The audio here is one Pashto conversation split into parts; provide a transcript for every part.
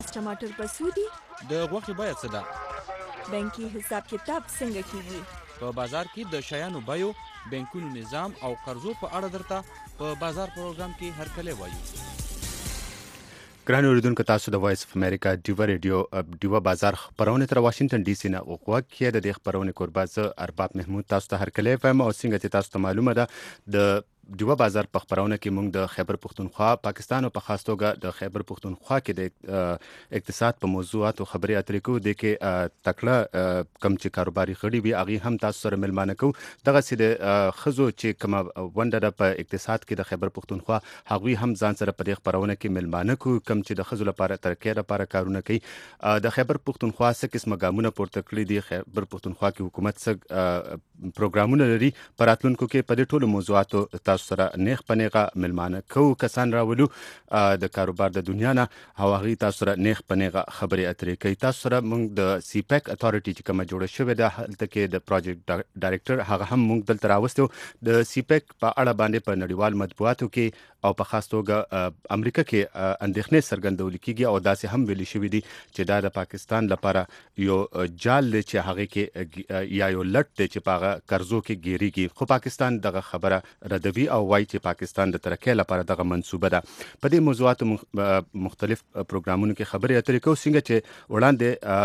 ټماټر په څو دي؟ د غوښې بیه څه ده؟ بانکي حساب کتاب څنګه کیږي؟ په بازار کې د شیانو بیو، بانکونو نظام او قرضو په اړه درته په بازار پروګرام کې هرکلی وایو. ګران اوریدونکو، تاسو د وایس اف امریکا ډیوه ریډیو ډیوه بازار خبرونه تر واشنگټن ډي سي نه غوږ کې د دې خبرونه کوربه زه ارباب محمود تاسو ته هرکلی وایم. او څنګه چې تاسو ته معلومه ده د ډیوه بازار په خبرونه کې موږ د خیبر پختونخوا پاکستان او په خاص توګه د خیبر پختونخوا کې د اقتصاد په موضوعاتو خبرې اترې کوو. د کې تکړه کم چې کاروباري غړي وي هغه هم تاسو سره ملمانه کوو. دغه سي د خزو چې کومه ونډه ده په اقتصاد کې د خیبر پختونخوا هغه هم ځان سره په دې خبرونه کې ملمانه کوو. کم چې د خزو لپاره ترقۍ لپاره کارونه کوي. د خیبر پختونخوا څه قسمه ګامونه پورته کړی دي، خیبر پختونخوا کې حکومت څه پروګرامونه لري، په راتلونکو کې په دې ټولو موضوعاتو تاسو سره نیغ په نیغه ملمانه کوو. کسان راولو د کاروبار د دنیا نه او هغه تاسو سره نیغ په نیغه خبرې اترې کوي. تاسو سره موږ د سی پیک اتھارټي چې کومه جوړه شوې ده هلته کې د پروجیکټ ډایریکټر هغه هم موږ دلته راوستو. د سی پیک په اړه باندې په نړیوال مطبوعاتو کې او په خاص توګه امریکا کې اندېښنې څرګندول کیږي او داسې هم ویل شوی دي چې دا د پاکستان لپاره یو جال دی چې هغه کې یا یو لټ دی چې په هغه قرضو کې ګیریږي. خو پاکستان دغه خبره ردوي او وایي چې پاکستان د ترقۍ لپاره دغه منصوبه ده. په دې موضوعاتو مختلف پروګرامونو کې خبرې اترې کوو. څنګه چې وړاندې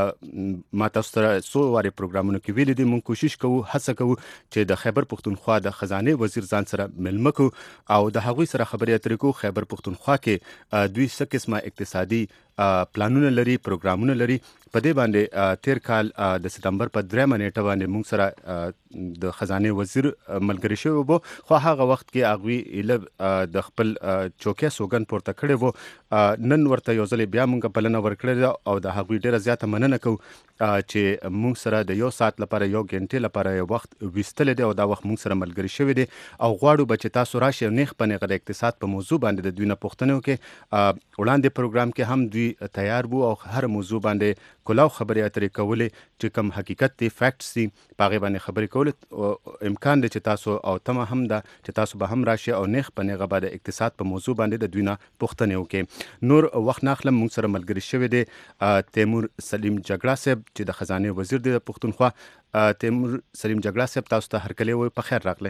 ما تاسو سره څو وارې پروګرامونو کې ویلي دي، موږ کوشش کوو، هڅه کوو چې د خیبر پختونخوا د خزانه وزیر ځان سره ملمه کوو او د هغوی سره خبرې اترې کوو. خیبر پختونخوا کې دوی څه قسمه اقتصادي پلانونه لري، پروګرامونه لري. په دې باندې تیر کال د سپتمبر په 3 نیټه باندې موږ سره د خزانه وزیر ملګری شوی وو، خو هغه وخت کې هغه د خپل چوکۍ سوګن پورته کړی وو. نن ورته یو ځل بیا موږ بلنه ورکړې او د هغه ډیره زیاته مننه کوو چې موږ سره د یو ساعت لپاره یو غنټه لپاره یو وخت وستل دي او دا وخت موږ سره ملګری شوی دی او غواړو بچ تاسو راشي نیغ په نیغه د اقتصاد په موضوع باندې د دوی نه پوښتنه وکړي. وړاندې پروګرام کې هم دوی تیار وو او هر موضوع باندې کلاو خبرې اترې کولې چې کوم حقیقت دی، فیکټس دي، پاغه باندې خبرې کول. امکان دی چې تاسو او تمه هم ده چې تاسو به هم راشي او نیغ په نیغه باندې اقتصاد په موضوع باندې د دوی نه پوښتنه وکړي. نور وخت ناخلم، موږ سره ملګری شوی دی تیمور سلیم جګړه صاحب چې د خزانه وزیر دی د پښتونخوا. تیمور سلیم جګړه صاحب تاسو ته هرکلی وي، په خیر راغله.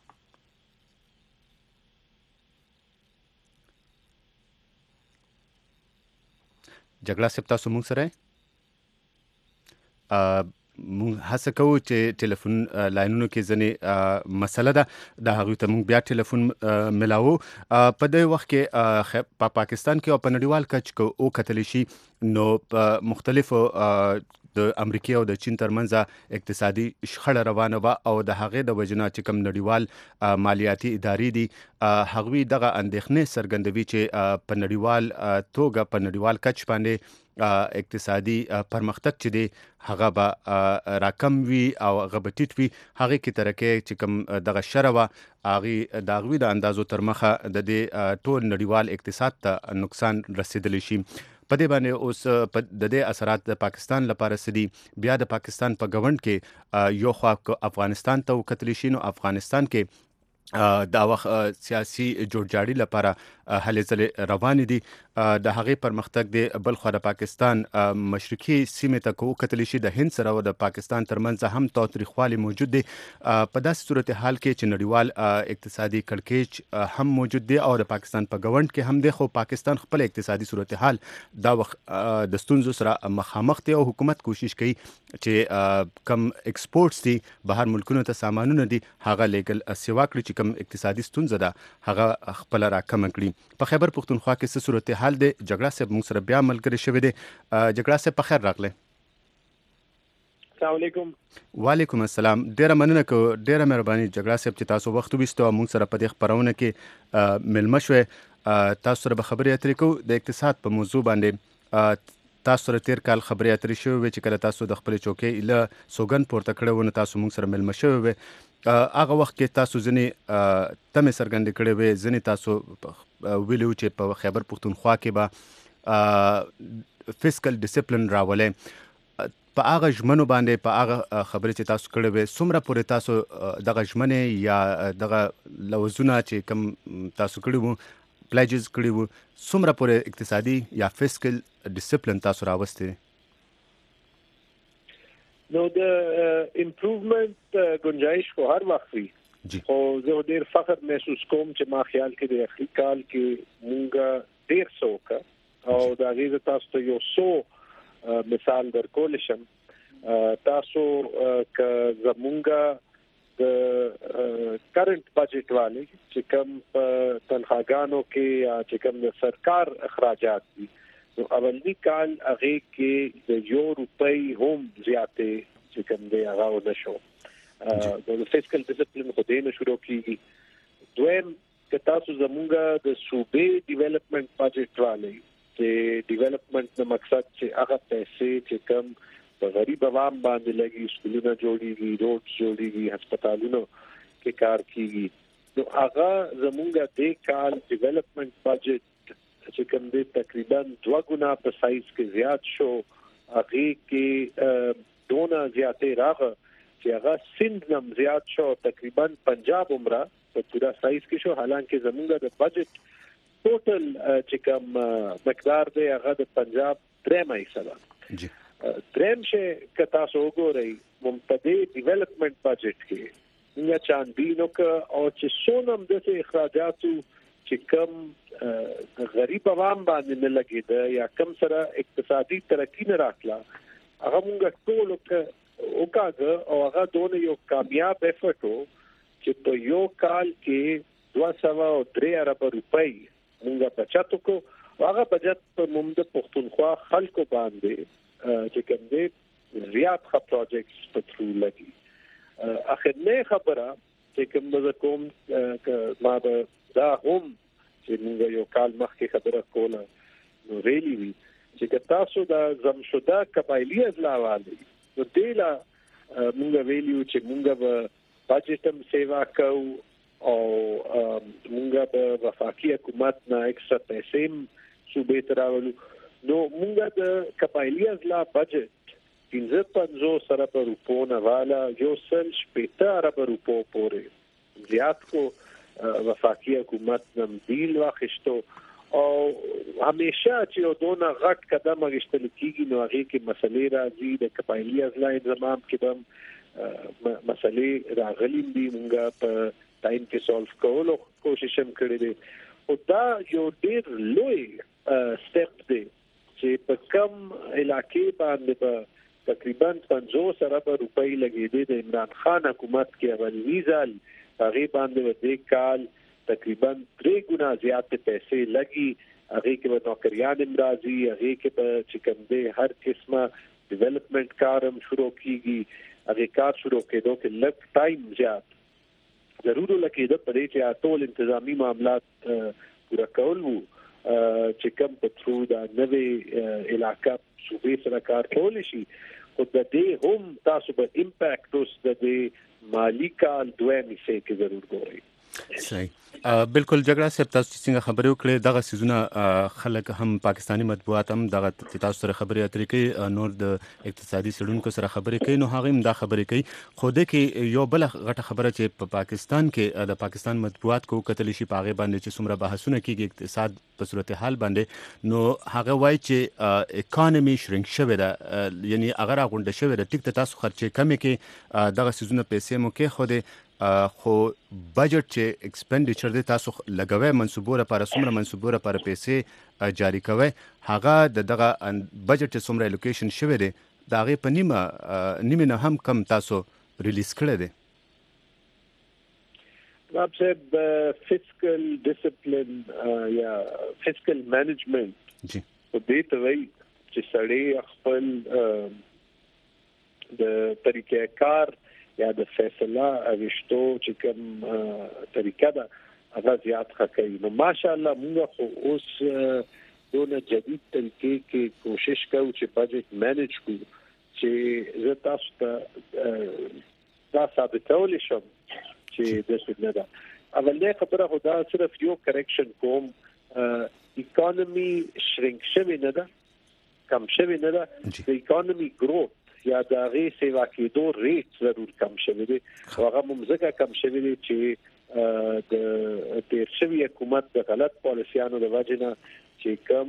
جګړه صاحب تاسو موږ سره موږ هڅه کوو چې ټلیفون لاینونو کې ځنې مسله ده د هغوی ته موږ بیا ټلیفون ملاوو. په دې وخت کې په پاکستان کې او په نړیوال کچ کې او کتلی شي نو په مختلفو د امریکا او د چین ترمنځ اقتصادي شخړه روانه و او د هغې د وجنه چې کوم نړیوال مالیاتي ادارې دي هغوی دغه اندېښنې څرګندوي چې په نړیوال توګه په نړیوال کچ باندې اقتصادي پرمختګ چې دی هغه به راکم وي او هغه به ټیټ وي. هغې کې ترقۍ چې کوم دغه شره وه هغې د هغوی د اندازو تر مخه د دې ټول نړیوال اقتصاد ته نقصان رسېدلی شي. په دې باندې اوس د دې اثرات د پاکستان لپاره سدي بیا د پاکستان په ګوند کې یو خوا افغانستان ته وکتلی شي نو افغانستان کې دا وخت سیاسي جوړجاړي لپاره هلې ځلې روانې دي. د هغې پرمختګ دی بل خوا د پاکستان مشرقي سیمې ته کو کتلی شي د هند سره او د پاکستان ترمنځ هم تاوتریخوالی موجود دی. په داسې صورتحال کې چې نړیوال اقتصادي کړکېچ هم موجود دی او د پاکستان په ګوند کې هم دی، خو پاکستان خپل اقتصادي صورتحال دا وخت د ستونزو سره مخامخ دی او حکومت کوشش کوي چې کم ایکسپورټس دي بهر ملکونو ته سامانونه دي هغه لیګل سیوا کړي چې کم اقتصادي ستونزه ده هغه خپل راکم کړي. په خیبر پختونخوا کې څه صورتحال دی؟ جګړه صاحب موږ سره بیا ملګری شوی دی. جګړه صاحب په خیر راغله. السلام علیکم. وعلیکم السلام. ډیره مننه کوم، ډیره مهرباني جګړه صاحب چې تاسو وخت وبیستو موږ سره په دې خبرونه کې ملمه شوي. تاسو سره به خبرې اترې کوو د اقتصاد په موضوع باندې. تاسو سره تیر کال خبرې اترې شوې وې چې کله تاسو د خپل چوکۍ له سوګن پورته کړی و نو تاسو موږ سره ملمه شوي وې. هغه وخت کې تاسو ځینې تمې څرګندې کړې وې، ځینې تاسو ویلي و چې په خیبر پختونخوا کې به فسکل ډیسپلن راولئ. په هغه ژمنو باندې په هغه خبرې چې تاسو کړې وې څومره پورې تاسو دغه ژمنې یا دغه لوزونه چې کوم تاسو کړي وو پلیجز کړي وو څومره پورې اقتصادي یا فسکل ډیسپلین تاسو راوستي؟ نو د امپروومنت گنجائش خو هر وخت وي خو زه ډیر فخر محسوس کوم چې ما خیال کې د اخري کال کې مونږ ډیر څوک او دا غیر تاسو ته یو مثال درکول شم. تاسو ک زمونږ د کرنٹ بجٹ والے چې کوم تنخواګانو کې یا چې کوم د سرکار اخراجات دي نو اولنی کال هغه کې د €1 هم زیاتې چې کوم دی هغه ونشو. د فسکل ډیسپلین خو دې نه شروع کیږي. دویم که تاسو زمونږ د صوبې ډیولپمنٹ بجټ والے چې ډیولپمنٹ د مقصد چې هغه پیسې چې کوم په غریب عوام باندې لګي، سکولونه جوړیږي، روډ جوړیږي، هسپتالونو کې کار کیږي، نو هغه زمونږ د کال ډیولپمنٹ بجټ چې کوم دی تقریبا 2 غنا په سایز کې زیات شو. هغه کې دونه زیاتې راغه چې هغه سند نم زیات شو، تقریبا پنجاب عمره په پورا سایز کې شو، حالانکه زمونږ د بجټ ټوټل چې کوم مقدار دی هغه د پنجاب 3% ده. دریم چې کتا سو وګورئ ممتدی ډیولپمنٹ بجټ کې موږ چاندینو ک او چې سونم د اخراجاتو چې کم غریب عوام باندې نه لګیدا یا کم سره اقتصادي ترقی نه راکلا هغه موږ ټول وکړه او هغه دونه یو کامیاب افورت چې په یو کال کې 203 ارب روپۍ موږ بچت وکړو. هغه بجټ په موږ د پښتونخوا خلکو باندې چې کوم دې زیات ښه پروجیکټس په ترو لګي. اخرنه خبره چې کوم کوم ما دا هم چې موږ یو کال مخکې خبره کوله نو ویلي وي چې تاسو دا زمشده قبایلی ازلاوالي نو دیلا موږ ویلو چې موږ به بجټم سیوا کوو او موږ به وفاقي حکومت نه اکسترا پیسې صوبې ته راولو. نو موږ د قبایلی ازلا بجټ 55 ارب روپو نه والا 1.8 ارب روپو پورې زیات کو وفاقي حکومت نم دیل واخشتو او همیشه چې دونه غټ قدم اخیستل کیږي نو هغه کې مسلې راځي. د قبایلی ازلا انضمام کې هم مسلې راغلي دي، موږ په ټایم کې سولف کولو کوشش هم کړې دي. او دا یو ډیر لوی سټپ دی چې په کم علاقې باندې په تقریبا 50 ارب روپۍ لګېدې د عمران خان حکومت کې اولنی ځل هغه باندې د کال تقریبا 3 غنا زیات پیسې لګي. هغه کې نوکریان امراضي، هغه کې په چې کوم دی هر قسمه ډیولپمنٹ کارم شروع کیږي. هغه کار شروع کېدو کې لږ ټایم زیات ضرور لکه د پرې چې ټول انتظامی معاملات پورا کول وو چې کوم په ترو دا نوې علاقہ صوبې سره کار کول شي. خو د دې هم تاسو په امپیکټ اوس د دې مالی کال دوه میسه کې ضرور ګورئ. صحیح. بالکل جګړه صاحب تاسو څنګه خبرې وکړې دغه سيزونه خلک هم پاکستانی مطبوعات هم دغه تاسو سره خبرې اترې کوي، نور د اقتصادي سړونکو سره خبرې کوي، نو هغه هم دا خبرې کوي. خو د کې یو بل غټه خبره چې په پاکستان کې د پاکستان مطبوعات کو کتل شي پاغه باندې چې څومره بحثونه کیږي اقتصاد په صورتحال باندې، نو هغه وایي چې اکانومي شرینک شوه ده، یعنی اگر غونډه شوه ده ټیک تاسو خرچې کمې کې دغه سيزونه پیسې مو کې خو د خو بجټ چې ایکسپنډیچر دی تاسو لګوي منسوبو لپاره څومره منسوبو لپاره پیسې جاری کوي، هغه دغه بجټ چې څومره الوکیشن شوی دی دا غي په نیمه نه هم کم تاسو ریلیز کړی دی. راب صاحب فسکل ډیسپلین یا فسکل مینجمنت جی په دې ته وایي چې سړی خپل د طریقې کار یا د فیصله اوشتو چې کوم طریقه ده هغه زیات ښه کوي. نو ماشاءالله موږ خو اوس دونه جدید طریقې کې کوشش کوو چې بجټ مینیج کړو چې زه تاسو ته دا ثابتول شم چې د څه نه ده. اولنه خبره خدا صرف یو کریکشن کوم، اکانومي شرینک شوی نه ده، کم شوی نه ده. د اکانومي گروث یا د غي سیوا کېدو ریټ ضرور کم شوی دی. هغه ممزګه کم شوی دی چې د شوی حکومت د غلط پالیسیانو د وجنه چې کم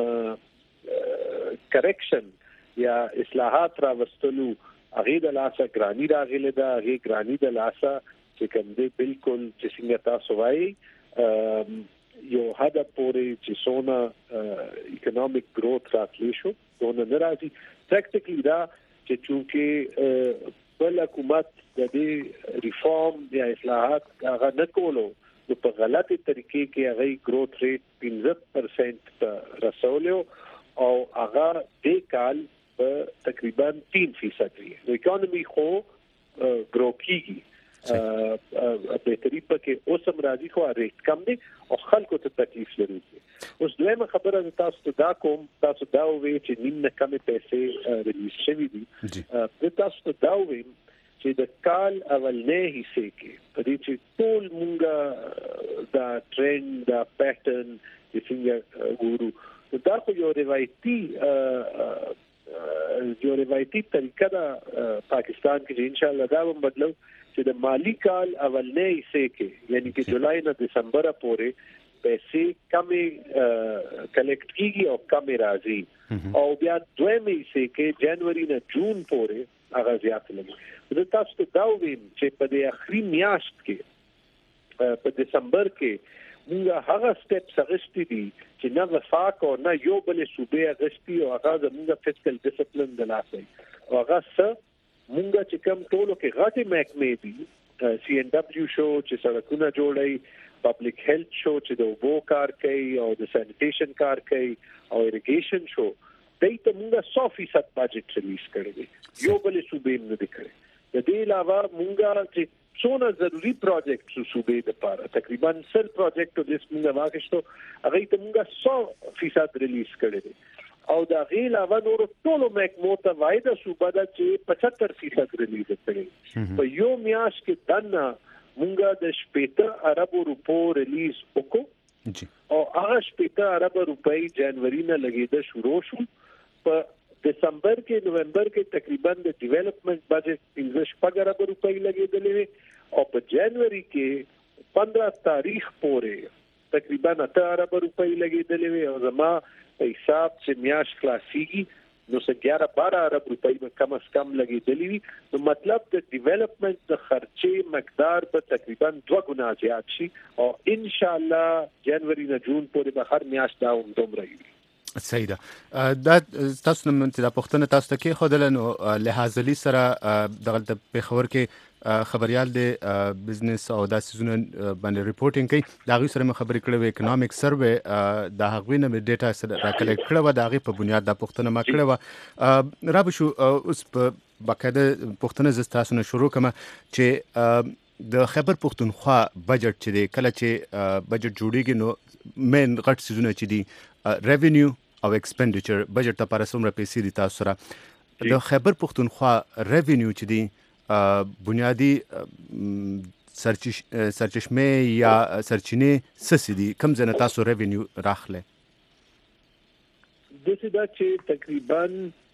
کریکشن یا اصلاحات راوستلو هغه د لاسه ګرانی راغله دا هغه ګرانی د لاسه چې کوم دی بالکل چې څنګه تاسو وایي یو هدا پورې چې سونه اکونومیک گروث راتلی شو دونه ناراضي پریکټیکلی دا چې چونکه بل حکومت د دې ریفارم یا اصلاحات هغه نه کولو په غلطي طریقې کې هغه گروث ریټ 15% رسولو او هغه د کال په تقریبا 3% دی نو اکانومي خو ګرو کیږي بهتري پکې اوسم راځي خو ریټ کم دی او خلکو ته تکلیف لري اوس دویمه خبره تاسو ته دا کوم تاسو دا وی چې نیم نه کمې پیسې ریلیز شوي دي تاسو ته دا وی چې د کال اولنې حصے کې په دې چې ټول مونږه دا ټرند دا پیټرن چې څنګه ګورو دا خو یو روایتي طریقه ده پاکستان کې ان شاء الله دا هم بدلو چې د مالی کال اولنې حصے کې یعنی چې جولای نه دسمبر پورې پیسې کمې کلیکټ کیږي او کمې راځي او بیا دویمه حصے کې جنوري نه جون پورې هغه زیات لګي د تاسو ته دا ویم چې په دې اخري میاشت کې په دسمبر کې موږ هغه سټیپس اخیستي دي چې نه وفاق او نه یو بل صوبې اخیستي او هغه زموږ فسکل ډیسپلین د لاسه او هغه څه موږ چې کوم ټولو کې غاټي محکمې دي سی ان دبليو شو چې سړکونه جوړي پبلک هیلث شو چې د اوبو کار کوي او د سانیټیشن کار کوي او اریګیشن شو دایته موږ 100% بجټ ریلیز کړی دی یو بل صوبې نه دي کړی د دې علاوه موږ چې څونه ضروری پروجیکټ صوبې د لپاره تقریبا 100 پروجیکټ د موږ واغښتو هغه ته موږ 100% ریلیز کړی دی او دا غي علاوه نور ټول محکمو ته وایده صوبه دا چې 75% ریلیز کړي په یو میاش کې دنه موږ د 15 ارب روپو ریلیز وکړو او هغه 15 ارب روپۍ جنوري نه لګیده شروع شو په دسمبر کې نومبر کې تقریبا د ډیولپمنٹ بجټ 15 ارب روپۍ لګیدلې او په جنوري کې 15 تاریخ پورې تقریبا 8 ارب روپۍ لګیدلې او زما په حساب چې میاش خلاصيږي نو 11-12 ارب روپۍ به کم از کم لګیدلې نو مطلب د ډیولپمنٹ د خرچې مقدار په تقریبا 2 غنا زیات شي او ان شاء الله جنوري نه جون پورې به هر میاش دا دومره وي صحیح ده دا تاسو نن د پښتنه تاسو ته کې خدل نو لحاظلی سره دغه په خبر کې خبريال د بزنس او د سيزون باندې ریپورتینګ کوي دا غي سره خبرې کړې وې اکونومیک سروې د هغوی نه ډیټا سره راکلې کړو دا غي په بنیاد د پښتنه ما کړو را به شو اوس په باقاعده پښتنه زستاسو نه شروع کما چې د خیبر پښتونخوا بجټ چې دی کله چې بجټ جوړیږي نو مین غټ سيزونه چې دی ریونیو او ایکسپنډیچر بجټ لپاره څومره پیسې دي تاسو سره د خیبر پښتونخوا ریونیو چې دی بنیادی سرچشمه یا سرچینه سسدي کم زنه تاسو ریونیو راخله د څه دا چې تقریبا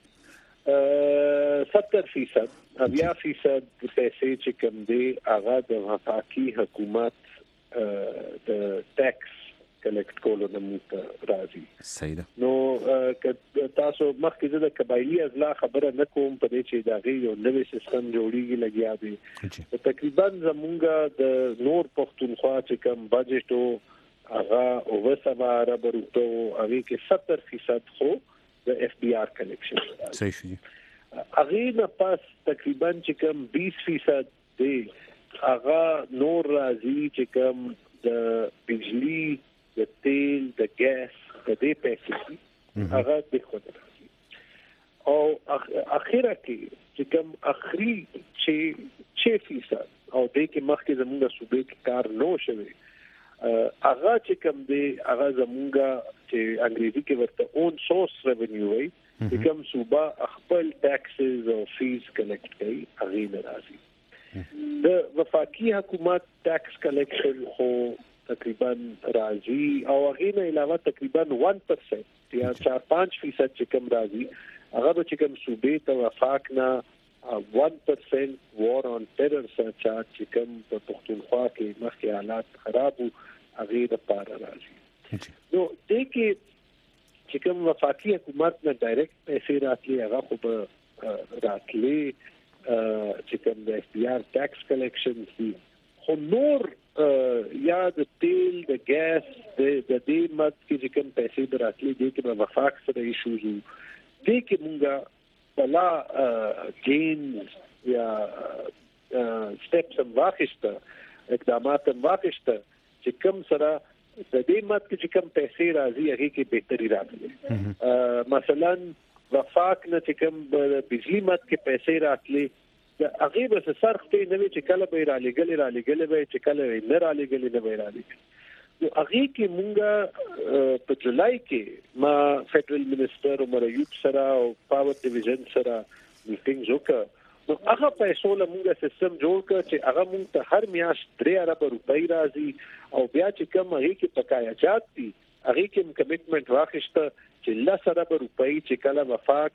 70% اویا فیصد پیسې چې کوم دی هغه د وفاقي حکومت د ټیکس کلیکټ کولو نه موږ راځي صحیح ده نو تاسو مخکې د قبایلی ازلا خبره نه کوم په دې چې دا غي یو نوې سیستم جوړیږي لګیا دی تقریبا زمونږ د نور پښتونخوا چې کوم بجټ او هغه اوسه ارب روپو هغه کې 70% خو د اف بي ار کلیکشن صحیح شي هغه نه پاس تقریبا چې کوم 20% دی هغه نور راځي چې کوم د بجلی د تیل د ګاز د دې پیسې هغه د خود راځي او اخیرا کې چې کوم اخري چې 6% او د کې مخکې زموږ صوبې کې کار نو شوی هغه چې کوم دی هغه زموږ چې انګریزي کې ورته اون سورس ریونیو وي چې کوم صوبه خپل ټیکسز او فیس کلیکټ کوي هغه نه راځي د وفاقي حکومت ټیکس کلیکشن خو تقریبا راځي او هغه نه علاوه تقریبا 1% یا 4-5% چې کوم راځي هغه چې کوم صوبې ته وفاق نه 1% war on terror سره چې کوم په پښتونخوا کې مخکې حالات خراب وو هغه د پاره راځي نو دې کې چې کوم وفاقي حکومت نه ډایرکټ پیسې راتلي هغه خو به راتلي چې کوم د اف بي آر ټیکس کلیکشن دي خو نور یا د تیل د ګاز د دې مد کې کوم پیسې راتلي دي کې په وفاق سره ایشوز دي کې مونږه بلا گین یا سټیپس واخیسته اقدامات واخیسته چې کوم سره د دې مد کې کوم پیسې راځي هغه کې بهتري راځي مثلا وفاق نه چې کوم بجلی مد کې پیسې راتلي د هغه به صرف ته نه چې کله به را لګل به چې کله نه را لګل نه به را لګل نو هغه کې مونږه په جولای کې ما فدرل منسٹر عمر ایوب سره او پاور ډیویژن سره میټینګ وکړ نو هغه پیسو له مونږه سیستم جوړ کړ چې هغه مونږ ته هر میاشت 3 ارب روپۍ راځي او بیا چې کوم هغه کې بقایاجات دي هغه کې کمټمنټ واخیسته چې 10 ارب روپۍ چې کله وفاق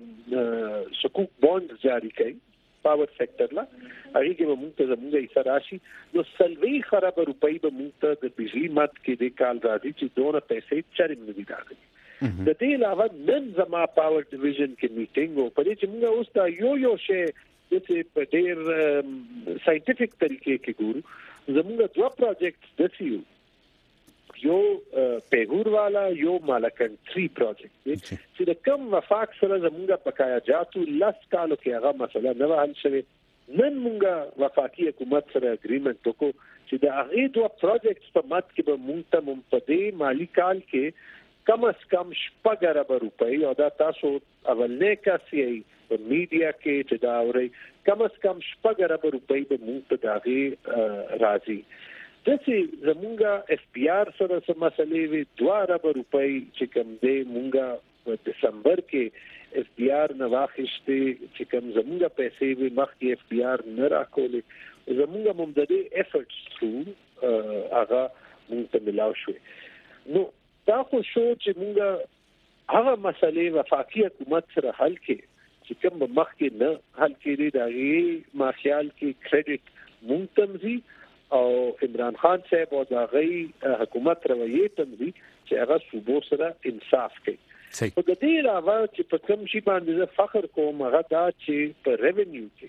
سکوک بوند جاری کړي پاور سېکټر لا هغه کې به موږ ته زموږه یې راشي نو سلوي خراب روپۍ به موږ ته د بجلی مات کې د کال راځي چې دوه پیسې چرېم نه دي راغلي د دې علاوه نن زما پاور ډیویژن کې میټینګ و پرې چې موږ اوس دا یو شی چې په ډېر ساينټیفیک طریقې کې ګورو زموږه دوه پروجیکټس د سیو یو پیغور والا یو مالکن 3 پروجیکټ چې د کم وفاق سره زموږه بقایاجاتو لاس کالو کې هغه مسله نه حل شوه نن موږ وفاقي حکومت سره اګریمنت وکړو چې د هغه دوه پروجیکټس په مات کې به موږ ته ممپدي مالی کال کې کم از کم 6 ارب روپۍ او دا تاسو اولنې کاسي په میډیا کې چې دا اوري کم از کم 6 ارب روپۍ به موږ ته داغي راځي دسي زمونږه اف پی آر سره سم مسلې وي 2 ارب روپۍ چې کوم دې مونږه په دسمبر کې اف پی آر نه واخیستې چې کوم زمونږه پیسې وي مخکې اف پی آر نه راکولې زمونږه ممددي افورټس ټو هغه مونږ ته ملاو شو نو دا خو شو چې مونږه هغه مسلې وفاقي حکومت سره حل کې چې کوم مخکې نه حل کړي دا ما خیال کې کریډټ مونږ تمزي او عمران خان صاحب او د غي حکومت رویه تمزي چې هغه صوبو سره انصاف کوي په دې علاوه چې په کوم شي باندې فخر کوم هغه دا چې په ریونیو کې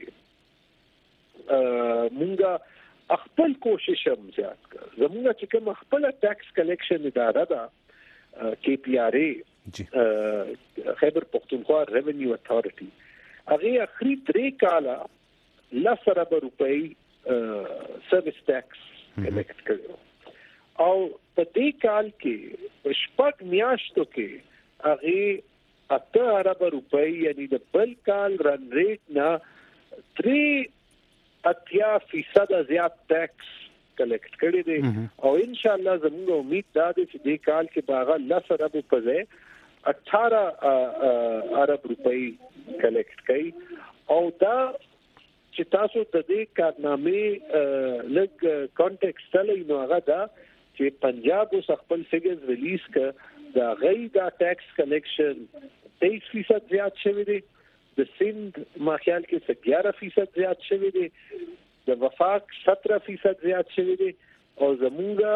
مونږه خپل کوشش هم زیات کړ زمونږ چې کوم خپل ټیکس کلیکشن اداره ده کې پی آر ای خیبر پختونخوا ریونیو اتھارټي هغه اخري 3 کاله 10 ارب روپۍ سروس ټیکس کلیکټ کړو او په دې کال کې شپږ میاشتو کې هغه 8 ارب روپۍ یعنی د بل کال رن ریټ نه 3.8% زیات ټیکس کلیکټ کړی دی او ان شاء الله زموږ امید دا ده چې دې کال کې باغه 10 ارب په ځای 18 ارب روپۍ کلیکټ کړي او دا چې تاسو د دې کارنامې لګ کانټیکسټ لې نو هغه دا چې پنجاب اوس خپل فګرز ریلیز کړ دا غي دا ټیکس کلیکشن 23% زیات شوی دی د سند ما خیال کې 11% زیات شوی دی د وفاق 17% زیات شوی دی او زمونږه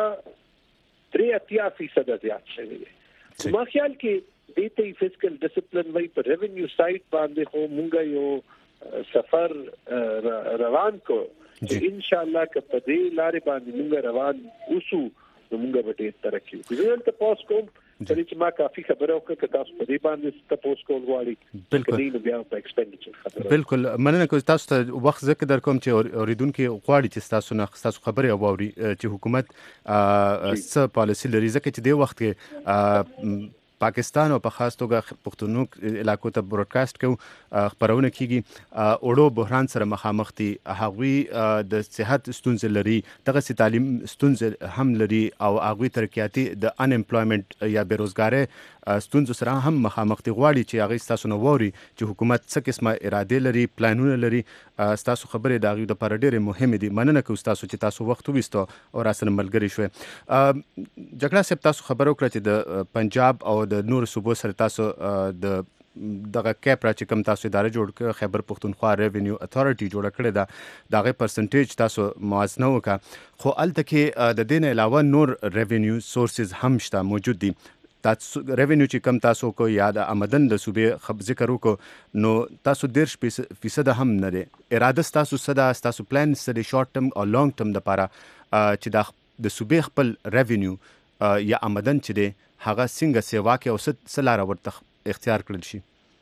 3.8% زیات شوی دی ما خیال کې دې ته فسکل ډیسپلین وای په ریونیو سایت باندې خو مونږه یو سفر روان کو ان شاء الله که په دې لارې باندې موږ روان اوسو موږ به ډېر ترقی وکړو زه ته پوس کوم چې ما کافي خبره وکړه چې تاسو په دې باندې تاسو کول غواړئ بالکل بیا په ایکسپینډیچر خبره بالکل مننه کوم تاسو ته وخت زکه در کوم چې اوریدونکو غواړي چې تاسو خبره واوري چې حکومت څه پالیسی لري ځکه چې د وخت کې پاکستان او په خاص توګه پښتونخوا علاقو ته براډکاسټ کو خبرونه کیږي اوړو بحران سره مخامخ دي هغوی د صحت ستونزې لري دغه سي تعلیم ستونزې هم لري او هغوی ترقیاتي د ان امپلویمنت یا بیروزګاری ستونزو سره هم مخامخ دي غواړي چې هغه تاسو نو ووري چې حکومت څه قسمه اراده لري پلانونه لري تاسو خبره دا غو د پر ډېر مهم دي مننه کوم تاسو چې تاسو وخت وستو او راسره ملګری شوي جګړه سپ تاسو خبرو کړی چې د پنجاب او د نور صوبو سره تاسو د دغه کیپ را چې کوم تاسو اداره جوړ کړ خیبر پښتونخوا ریونیو اتھارټي جوړ کړی دا دغه پرسنټیج تاسو موازنه وکړه خو الته کې د دین علاوه نور ریونیو سورسز هم شته موجود دي تاسو ریونیو چې کم تاسو کو یا د آمدن د صوبې ذکر وکړو نو تاسو 10% هم نه دی اراده تاسو تاسو پلان ستاسو شارټ ټرم او لانګ ټرم د لپاره چې د صوبې خپل ریونیو یا آمدن چې دی هغه څنګه سیوا کې او څه لاره ورته اختیار کړل شي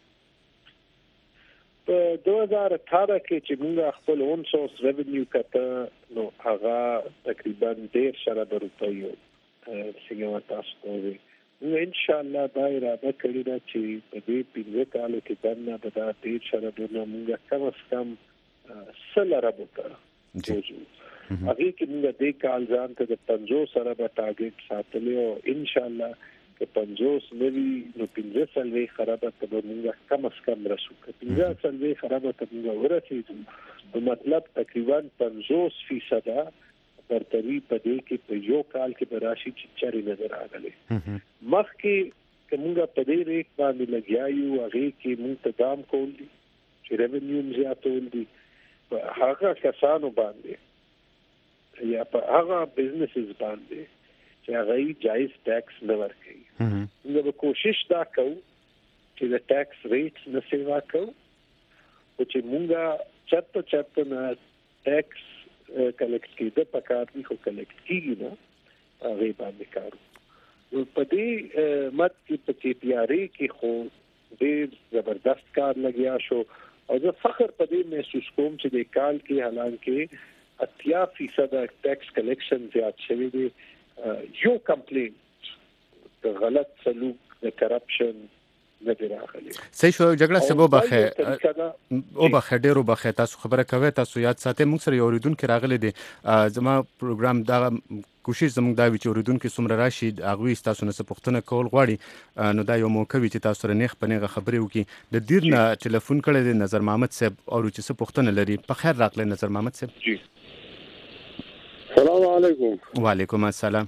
په 2018 کې چې موږ خپل اون سورس ریونیو کته نو هغه تقریبا 1.5 روپیو څنګه تاسو کوی نو ان شاء الله دا اراده کړی دا چې په دې 15 کال کې دنه به دا 1.5 روپیو موږ کم از کم سره وکړو هغه کې موږ د کال ځان ته د 50 سره به ټارګټ ساتلی او ان شاء الله که 50 نوي نو 15 سلوي خرابه ته موږ کم از کم رسو که 15 سلوي خرابه ته موږ ورسېږو نو مطلب تقریبا 50% برتری په دې کې په یو کال کې به راشي چې چاري نظر راغلي مخکې که موږ په دې ریټ باندې لګیایو هغه کې موږ تدام کول دي چې ریونیو زیاتول دي په هغه کسانو باندې یا په هغه بزنسز باندې چې هغه جایز ټیکس نه ورکوي موږ به کوشش دا کوو چې د ټیکس ریټس نه سیوا کوو او چې موږ چرته نه ټیکس کلیکټ کیده په کار دي خو کلیکټ کیږي نه هغه باندې کارو په دې مت کې په کې پیاري کې خو ډېر زبردست کار لګیا شو او زه فخر په دې محسوس کوم چې د کال کې حالانکه 80% ټیکس کلیکشن زیات شوی دی یو کمپلینټ د غلط سلوک د کرپشن نه دی راغلی صحیح شو جګړه سبب بخه او بخه ډیرو بخه تاسو خبره کوي تاسو یاد ساتئ موږ سره اوریدونکو راغلي دي زما پروګرام دا کوشش زموږ دا وی چې اوریدونکو سمره راشي هغه تاسو نه پوښتنه کول غواړي نو دا یو موقع وی چې تاسو سره نیخ پنیغه خبرې وکي د دیر نه ټلیفون کړی دی نظر محمد صاحب او چې څه پوښتنه لري په خیر راغلی نظر محمد صاحب جی السلام علیکم وعلیکم السلام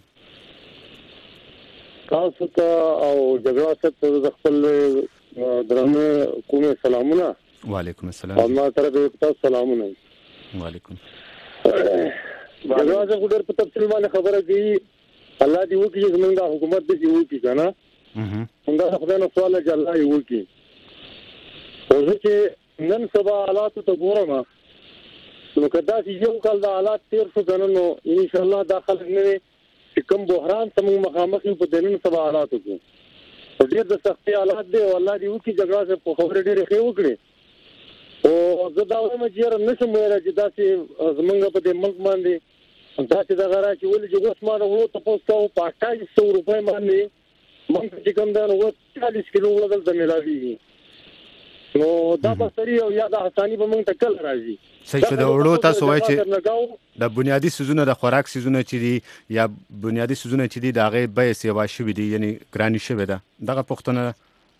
تاسو ته او جګړه ته د خپل درنه کومه سلامونه وعلیکم السلام او ما طرف ته سلامونه وعلیکم جګړه زه خو ډېر په تفصیل باندې خبره کوي الله دې وکړي چې زمونږ حکومت دې وکړي کنه څنګه خدای نو سوال چې الله یې وکړي او زه چې نن سبا حالات ته ګورم نو کدا چې یو کال د حالات تیر شو کنه نو ان شاء الله داخل نه چې کوم بحران ته موږ مخامخ په دنن سبا حالات وکړو ډېر د سختي حالات دی والله دی وکي جګړه سے په خبره ډېر ښه وکړي او زه دا وایم چې نشم ویل چې دا چې زمونږ په دې ملک باندې دا چې دا غره چې ولې چې اوس ما ورو ته پوسټاو په 2800 روپۍ باندې مونږ چې کوم دا نو 40 کیلو ولدل د ملاوي نو دا بسري او یا د حساني به مونږ ته کل راځي صحیح شو د وړو تاسو وایي چې د بنیادی سيزونه د خوراک سيزونه چې دي یا بنیادی سيزونه چې دي د هغه به سیوا شوی دي یعنی ګرانی شوی ده دغه پښتنه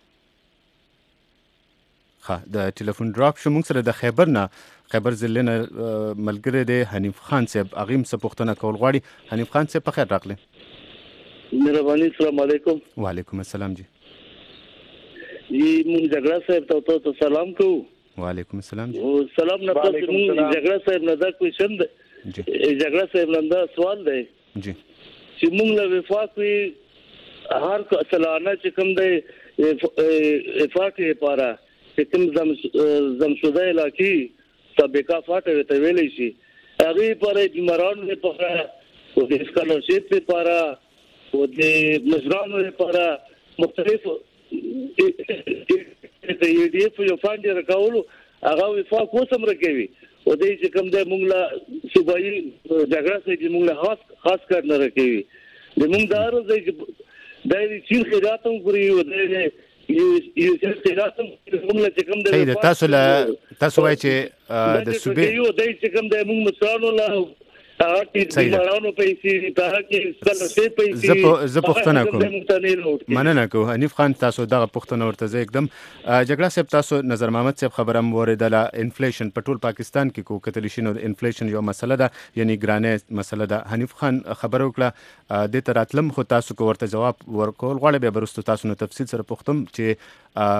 د ټلیفون ډراپ شو موږ سره د خیبر ضلع نه ملګری دی حنیف خان صاحب هغه څه پښتنه کول غواړي حنیف خان صاحب په خیر راغلی مهرباني السلام علیکم وعلیکم السلام جی موږ جګړه صاحب ته سلام کوو وعلیکم السلام جی سلام نه پاتې موږ جګړه صاحب نه دا کوېشن دی جګړه صاحب نه دا سوال دی جی چې موږ له وفاق وی هر سلانه چې کوم دی وفاق لپاره چې کوم زمشوده علاقې سابقه فاټه ته ویلې شي هغه پر بیمارانو لپاره او د سکالرشپ لپاره او د مزرانو لپاره مختلف د EDF یو فاند راکولو هغه وفاق وسم راکوي او د چې کوم د موږ له صوبایي جګړه سره چې موږ له خاص کار نه راکوي د موږ دارو د چین خیراتم کوي او د یو څه خیراتم موږ له چې کوم د تاسو وایي چې د صوبې یو د چې کوم د موږ مسرانو له بیمارانو پیسې ته کې سکالرشپ پیسې زه پوښتنه کوم مننه کوم حنیف خان تاسو دغه پوښتنه ورته زه एकदम جګړه صاحب تاسو نظر محمد صاحب خبره موریدله انفلیشن په ټول پاکستان کې کو کتل شي نو انفلیشن یو مسله ده یعنی ګرانه مسله ده حنیف خان خبره وکړه د تراتلم خو تاسو کو ورته جواب ورکول غواړي به برستو تاسو نو تفصیل سره پوښتم چې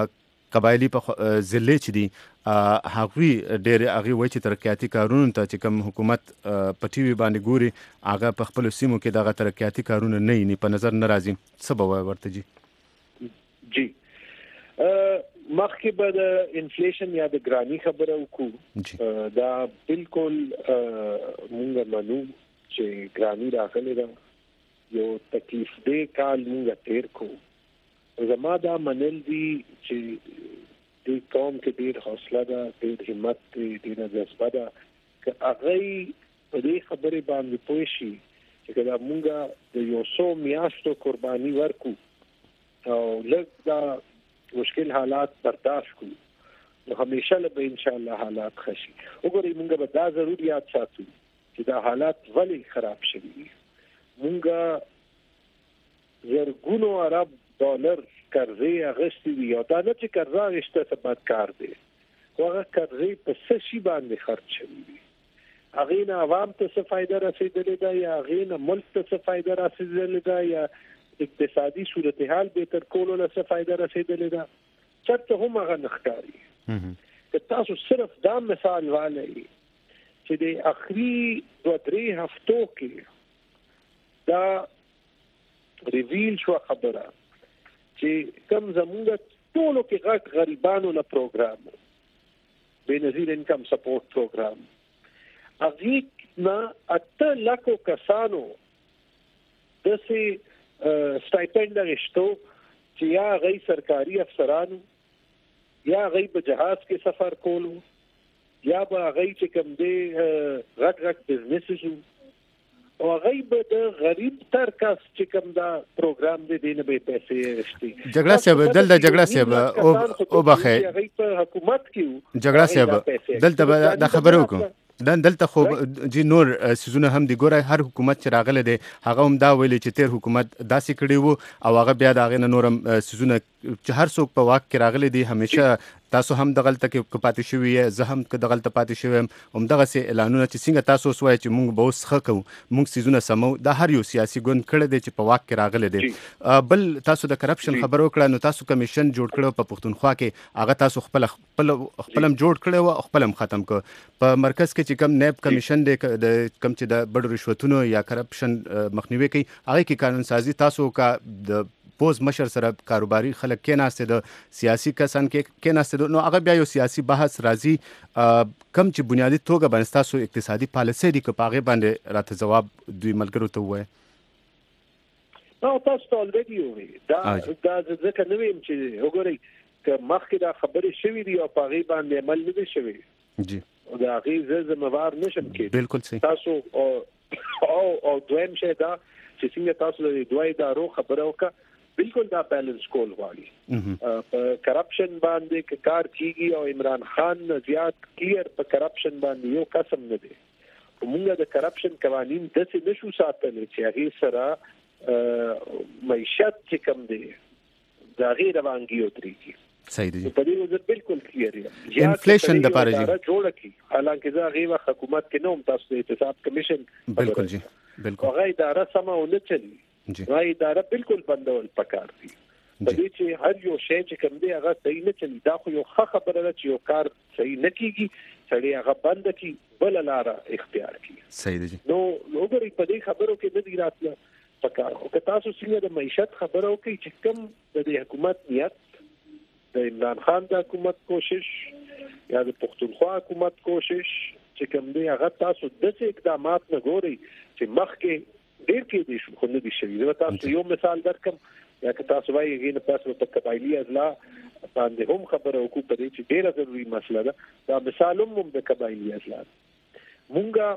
قبایلی په ضلع چې دي هغوی ډېر هغې وایي چې ترقیاتي کارونو ته چې کوم حکومت په ټي وي باندې ګوري هغه په خپلو سیمو کې دغه ترقیاتي کارونه نه ویني په نظر نه راځي. څه به وایي ورته جی مخکې به د انفلیشن یا د ګرانی خبره وکړو دا بالکل مونږ منو چې ګرانی راغلی ده یو تکلیف دی کال مونږ تیر کو زما دا منل دي چې د قوم کې ډېر حوصله ده ډېر همت دی ډېر جذبه ده که هغه په دې خبرې باندې پوه شي چې کله مونږ د یو څو میاشتو قرباني ورکو او لږ دا مشکل حالات برداشت کړو نو همیشه به ان شاء الله حالات ښه شي. وګورئ مونږ به دا ضرورت ساتو چې دا حالات ولې خراب شوي دي. مونږ زرګونو عرب ډالر قرضې اخیستې دي او دا نه چې قرضه اخیسته څه بد کار دی خو هغه قرضې په څه شي باندې خرڅ شوي دي. هغې نه عوام ته څه فایده رسېدلې ده یا هغې نه ملک ته څه فایده رسېدلې ده یا اقتصادي صورتحال بهتر کولو له څه فایده رسېدلې ده چېرته هم هغه نه ښکاري. که تاسو صرف دا مثال والئ چې د اخري 2-3 هفتو کې دا ریویل شو خبره چې کم زمونږ ټولو کې غټ غریبانو له پروګرام بېنظیر انکم سپورټ پروګرام هغې نه 8 لکو کسانو داسې سټایپنډ اخیستو چې یا هغوی سرکاري افسرانو یا هغوی په جهاز کې سفر کولو یا به هغوی چې کوم دی غټ غټ بزنسز او هغوی به د غریب تر کس چې کوم دا پروګرام دی دی نه به پیسې اخیستي. جګړه صاحب دلته جګړه صاحب وبخښئ هغوی په حکومت کې وو جګړه صاحب دلته به دا خبره وکړو دلته خو جی نور سیزونه هم دی ګوره هر حکومت چې راغلی دی هغه هم دا ویلي چې تیر حکومت داسې کړي وو او هغه بیا د هغې نه نور هم سیزونه چې هر څوک په واک کې راغلی دی همیشه تاسو هم دغلته کې پاتې شوي یې زه هم که دغلته پاتې شوی یم همدغسې اعلانونه چې څنګه تاسو اوس وایئ چې موږ به اوس ښه کوو موږ څیزونه سمو دا هر یو سیاسي ګوند کړی دی چې په واک کې راغلی دی. بل تاسو د کرپشن خبره وکړه نو تاسو کمیشن جوړ کړی په پښتونخوا کې هغه تاسو خپل هم جوړ کړی و او خپل هم ختم کړ په مرکز کې چې کم نیب کمیشن دی د کم چې د بډو رشوتونو یا کرپشن مخنیوي کوي هغې کې قانون سازي تاسو کا د پوز مشر سره کاروباري خلک کېناستې د سیاسي کسان کېناستې نو هغه بیا یو سیاسي بحث راځي کم چې بنیادي توګه باندې تاسو اقتصادي پالیسۍ دي که په هغې باندې راته جواب دوی ملګرو ته ووایه. نو تاسو ته الریډي ووایي دا ځکه نه ویم چې وګورئ که مخکې دا خبرې شوي دي او په هغې باندې عمل نه دی شوی جی د هغې زه ذمهوار نشم کېدی. بالکل صحیح. تاسو او دویم شی دا چې څنګه تاسو د دوه ادارو خبره وکړه بالکل دا بیلنس کول غواړي. په کرپشن باندې که کار کیږي او عمران خان زیات کلیر په کرپشن باندې یو قسم نه دی موږ د کرپشن قوانین داسې نشو ساتلی چې هغې سره معیشت چې کم دی د هغې روانګي ودرېږي. صحیح دی. په دې وجه بالکل کلیر یم انفلیشن دپاره جی جوړه کړي حالانکه زه هغې وخت حکومت کې نه وم تاسو د احتساب کمیشن بالکل جی بالکل هغه اداره سمه ونه چلي نو اداره بالکل بندول پکار دي په دې چې هر یو شی چې کوم دی هغه صحیح نه چلی دا خو یو ښه خبره ده چې یو کار صحیح نه کیږي سړی هغه بند کړي بل لاره اختیار کړي. صحیح دی. نو وګورئ په دې خبرو کې نه دی راتله پکار خو که تاسو څنګه د معیشت خبره وکړئ چې کوم د دې حکومت نیت د عمران خان د حکومت کوشش یا د پښتونخوا حکومت کوشش چې کوم دی هغه تاسو داسې اقدامات نه ګورئ چې مخکې ډېر کې دي شو خو نه دي شوي. زه تاسو یو مثال درکم یا که تاسو وایي هغې نه پس په قبایلي اضلاع باندې هم خبره وکړو په دې چې ډېره ضروري مسله ده دا مثال هم د قبایلي اضلاع مونږ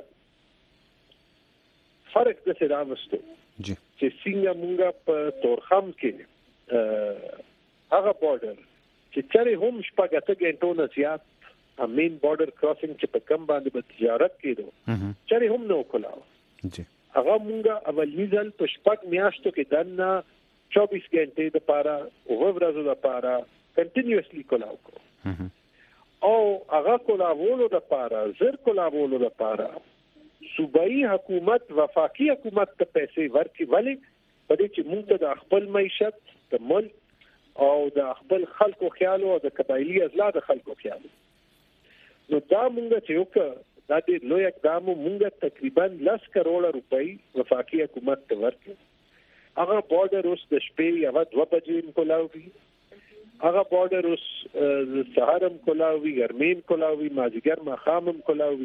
فرق داسې راوستو چې څنګه مونږ په تورخم کې هغه بارډر چې چېرې هم شپږ اته ګنټو نه زیات مین بارډر کراسینګ چې په کم باندې به تجارت کېدو چېرې هم نه وکړاو هغه مونږ اولنی ځل په شپږ میاشتو کې دننه 24 غنټې دپاره اوه ورځو دپاره کنټینیوسلی کولاو کړو او هغه کولاولو دپاره زر کولاولو دپاره صوبایي حکومت وفاقي حکومت ته پیسې ورکړي ولې په دې چې مونږ ته د خپل معیشت د ملک او د خپل خلکو خیال او د قبایلی ازلا د خلکو خیال. نو دا مونږ چې یو دا د لوی اقدام مونږ تقریبا 10 کروڑ روپۍ وفاقي حکومت ته ورکړي. هغه بارډر اوس د شپې یا 2 بجې کولاوي، هغه بارډر اوس سهارم کولاوي، ګرمین کولاوي، مازیګر ماخامم کولاوي.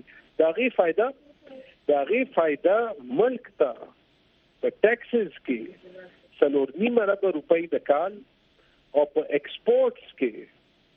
دا غي فائدہ ملک ته په ټیکسز کې 4.5 ارب روپۍ د کال او په ایکسپورټس کې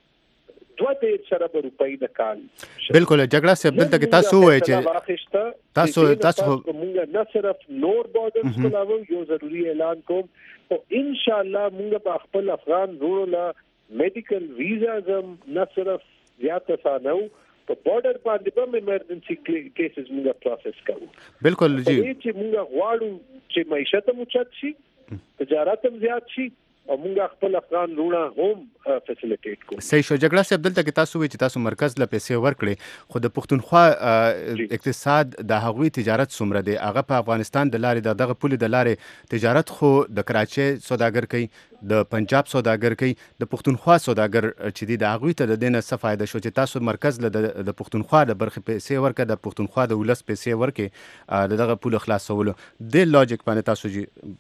2.5 ارب روپۍ د کال. بالکل جګړه سه دلته کې تاسو وایي چې تاسو موږ نه صرف نور بارډرز کولاو یو ضروری اعلان کوم او ان شاء الله موږ په خپل افغان ورو میډیکل ویزاز نه صرف زیات سانو په بارډر باندې به ایمرجنسي کیسز موږ پروسس کوو. بالکل جی چې موږ غواړو چې معیشت هم اوچت شي، تجارت هم زیات شي او موږ خپل افغان لونه هم فیسیلیټیټ کوو. صحیح شو. جګړه سه دلته کې تاسو وایي چې تاسو مرکز له پیسې ورکړي، خو د پښتونخوا اقتصاد د هغوی تجارت څومره دی؟ هغه په افغانستان د لارې دغه پولې د لارې تجارت خو د کراچۍ سوداګر کوي، د پنجاب سوداګر کوي، د پښتونخوا سوداګر چې دی د هغوی ته د دینه څه فایده شو چې تاسو مرکز له د پښتونخوا د برخې پیسې ورکړه، د پښتونخوا د ولس پیسې ورکړي دغه پول خلاصولو؟ د لوجیک باندې تاسو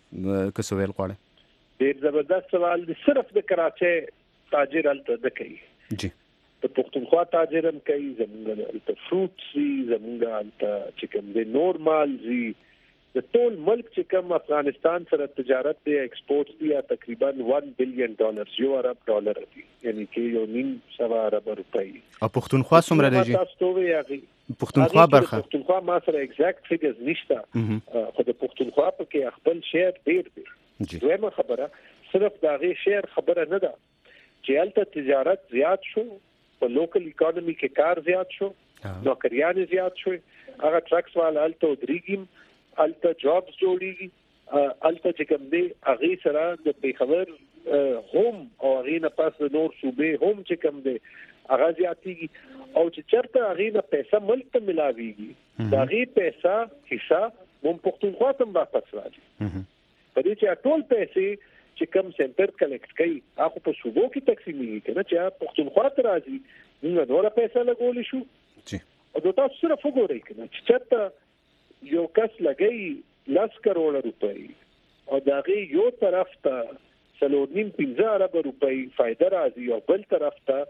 جی کسو ویل غواړئ؟ ډیر زبردست سوال دی. صرف د کراچۍ تاجر الته د کوي جی، د پښتونخوا تاجر هم کوي، زمونږ الته فروټس وی، زمونږ الته چې کوم د نورمال وی، د ټول ملک چې کوم افغانستان سره تجارت دی ایکسپورټس دی تقریبا $1 بلین یو ارب ډالر دی، یعنی کې 1.5 ارب روپۍ. او پښتونخوا څومره دی جی؟ تاسو ته یاغي پښتونخوا برخه پښتونخوا ما سره ایگزیکټ فیګرز نشته، خو د پښتونخوا په کې خپل شیر ډیر دی. دویمه خبره صرف دا غي شیر خبره نه ده چې الته تجارت زیات شو، په لوکل اکانومي کې کار زیات شو، نوکریان زیات شو، هغه ټرکس والا الته درېګم، الته جابز جوړیږي، الته چې کوم دی هغه سره د پیښور هم او هغه نه پاس د نور صوبې هم چې کوم دی هغه زیاتیږي او چې چرته هغه نه پیسې ملک ته ملاويږي دا غي پیسې حصہ مون پښتونخوا ته واپس راځي. په دې چې ټول پیسې چې کوم سنټر کلیکټ کوي هغه په صوبو کې تقسیمېږي کنه چې پښتونخوا ته راځي موږ نور پیسې لګول شو جی. او دا تاسو صرف وګورئ کنه چې چرته یو کس لګي 10 کروڑ روپۍ او دا غي یو طرف ته 4.5 ارب روپۍ فائدہ راځي او بل طرف ته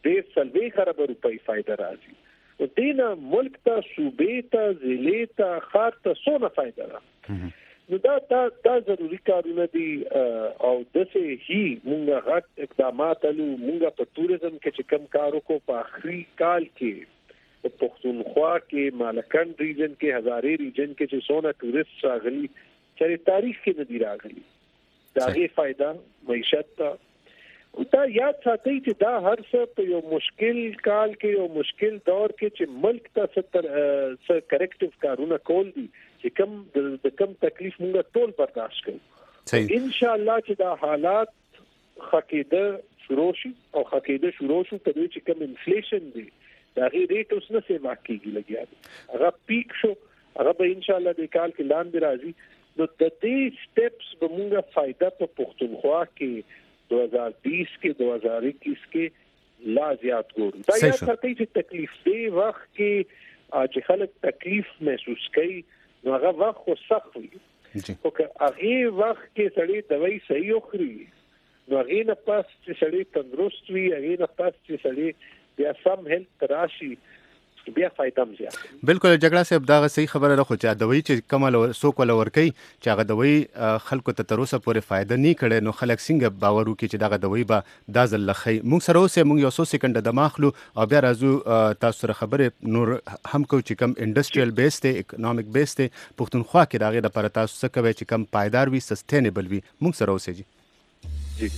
10 ارب روپۍ فائدہ راځي. او دینه ملک ته صوبې ته ضلع ته خار ته څونه فائدہ راځي. نو دا ضروری کارونه دي او دسه هی مونږه غټ اقدامات لرو. مونږه په ټوریزم کې چې کم کارو کو په اخري کال کې په پښتونخوا کې مالکان ریجن کې هزارې ریجن کې چې څونه ټوریست راغلي چې تاریخ کې نه دی راغلي دا غي فائدہ معیشت ته. او دا یاد ساتئ چې دا هر څه په یو مشکل کال کې یو مشکل دور کې چې ملک ته څه کریکټیو کارونه کول دي چې کم د کم تکلیف موږ ټول برداشت کوو. ان شاء الله چې دا حالات خکېده شروع شي او خکېده شروع شو په دې چې کم انفلیشن دی دا غي ریټ اوس نه سیوا کیږي لګیا دی هغه پیک شو هغه به ان شاء الله د کال کې لاندې راځي. نو د دې سټیپس به موږ فائدہ په پښتونخوا کې 2020 کې 2021 کې لا زیات ګورو. دا یاد ساتئ چې تکلیف دی وخت کې چې خلک تکلیف محسوس کوي نو هغه وخت خو سخت وي خو که هغه وخت کې سړی دوايي صحیح خوري نو هغه نه پاس چې سړی تندرست وي هغه نه پاس چې سړی بیا سم هیلث راشي بیا فائدہ هم زیات. بالکل جګړه صاحب دا صحیح خبره ده خو چې دوی چې کمل سوک ول ورکی چې هغه دوی خلکو ته تر اوسه پورې فائدہ نه کړي نو خلک څنګه باور وکړي چې دا دوی به دا ځل لخي. موږ سره اوسه موږ یو 100 سکند د ماخلو او بیا راځو تاسو سره خبره نور هم کو چې کم انډستریال بیس ته اکونومیک بیس ته پښتونخوا کې داغه د پر تاسو څه کوي چې کم پایدار وي سستینبل وي. موږ سره اوسه جی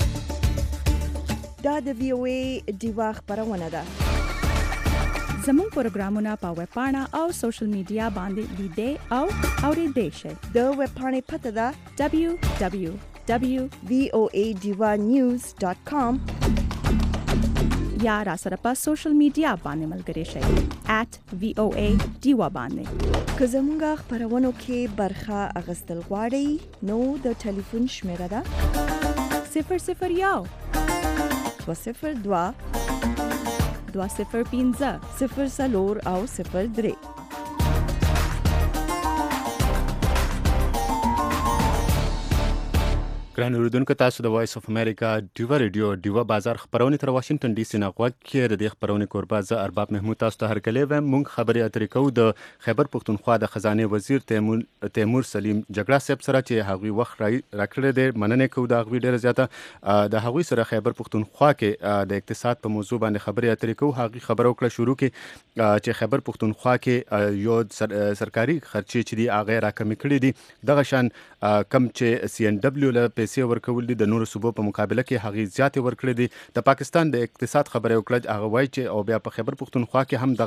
دا د وی او ای دیوا خبرونه ده. زموږ پروګرامونه په ویب پاڼه او سوشل میډیا باندې لیدئ او اوریدئ شئ. د ویب پاڼې پته ده www.voadivanews.com یا را سره په سوشل میډیا باندې ملګري شئ @voadiva باندې. که زموږ خبرونو کې برخه اخیستل غواړئ نو د ټلیفون شمیره ده 001 202 205 04 او 03. ګران اوریدونکو تاسو د وایس اف امریکا ډیوا ریډیو ډیوا بازار خبرونه تر واشنگټن ډي سي نه غوږ کې د خبرونه کوربه ز ارباب محمود تاسو ته هرکلی و مونږ خبرې اترې کوو د خیبر پختونخوا د خزانه وزیر تیمور سلیم جګړه صاحب سره چې هغوی وخت راکړی دی مننه کوو د هغوی ډیره زیاته د هغوی سره خیبر پختونخوا کې د اقتصاد په موضوع باندې خبرې اترې کوو هغوی خبرو کړه شروع کې چې خیبر پختونخوا کې یو سرکاري خرچې چې دی هغه راکمې کړې دي دغه شان کم چې سی ان دبليو له پیسې ورکول دي د نورو صوبو په مقابله کې هغه زیاتې ورکړې دي د پاکستان د اقتصاد خبره وکړه هغه وایي چې او بیا په خیبر پختونخوا کې هم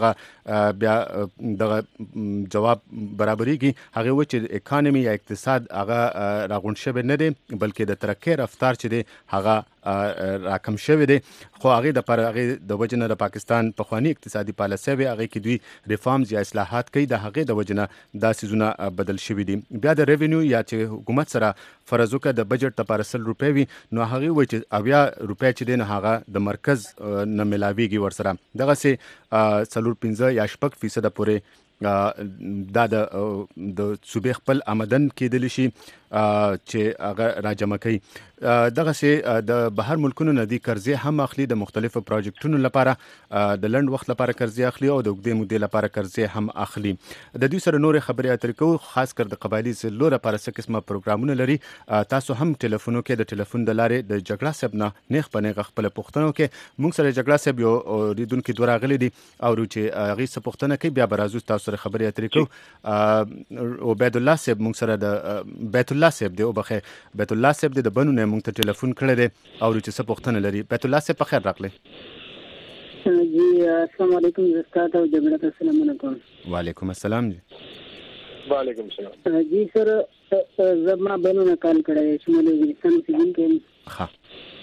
دغه جواب برابرېږي هغه وایي چې اکانومي یا اقتصاد هغه راغونډ شوی نه دی بلکې د ترقۍ رفتار چې دی هغه راکم شوی دی خو هغه د پر هغه د وجنه د پاکستان په خواني اقتصادي پالیسي وی هغه کې دوی ریفارمز یا اصلاحات کوي د هغه د وجنه دا سيزونه بدل شوی دي بیا د ریوینیو یا چې حکومت سره فرض وکړه د بجټ لپاره 100 روپۍ وي نو هغه وایي چې 90 روپۍ چې دی نه هغه د مرکز نه ملاويږي ورسره دغه سي 15 یا 6% پورې دا د صوبې خپل آمدن کېدلی شي چې هغه راجمع کوي دغه سي د بهر ملکونو نه دي قرضې هم اخلي د مختلفو پروجیکټونو لپاره د لنډ وخت لپاره قرضې اخلي او د اوږدې مودې لپاره قرضې هم اخلي د دوی سره نورې خبرې اترې کوو خاص کر د قبایلي ضلعو لپاره څه قسمه پروګرامونه لري تاسو هم ټلیفونو کې د ټلیفون د لارې د جګړه صاحب نه نیغ په نیغه خپل پوښتنه کې موږ سره جګړه صاحب یو ریدونکو دوه راغلي دي او چې هغه څه پوښتنه کوي بیا برازو تاسو سره خبرې اترې کوو عبید الله صاحب موږ سره د بیت الله صاحب دی او بخیر بیت الله صاحب د بنو نه موږ ته ټلیفون کړی دی او چې څه پوښتنه لري بیت الله صاحب په خیر راغلی جی السلام علیکم زستات او جګړه ته السلام علیکم وعلیکم السلام جی وعلیکم السلام جی سر زما بنو نه کال کړی شمال وزیرستان سیګن کې ها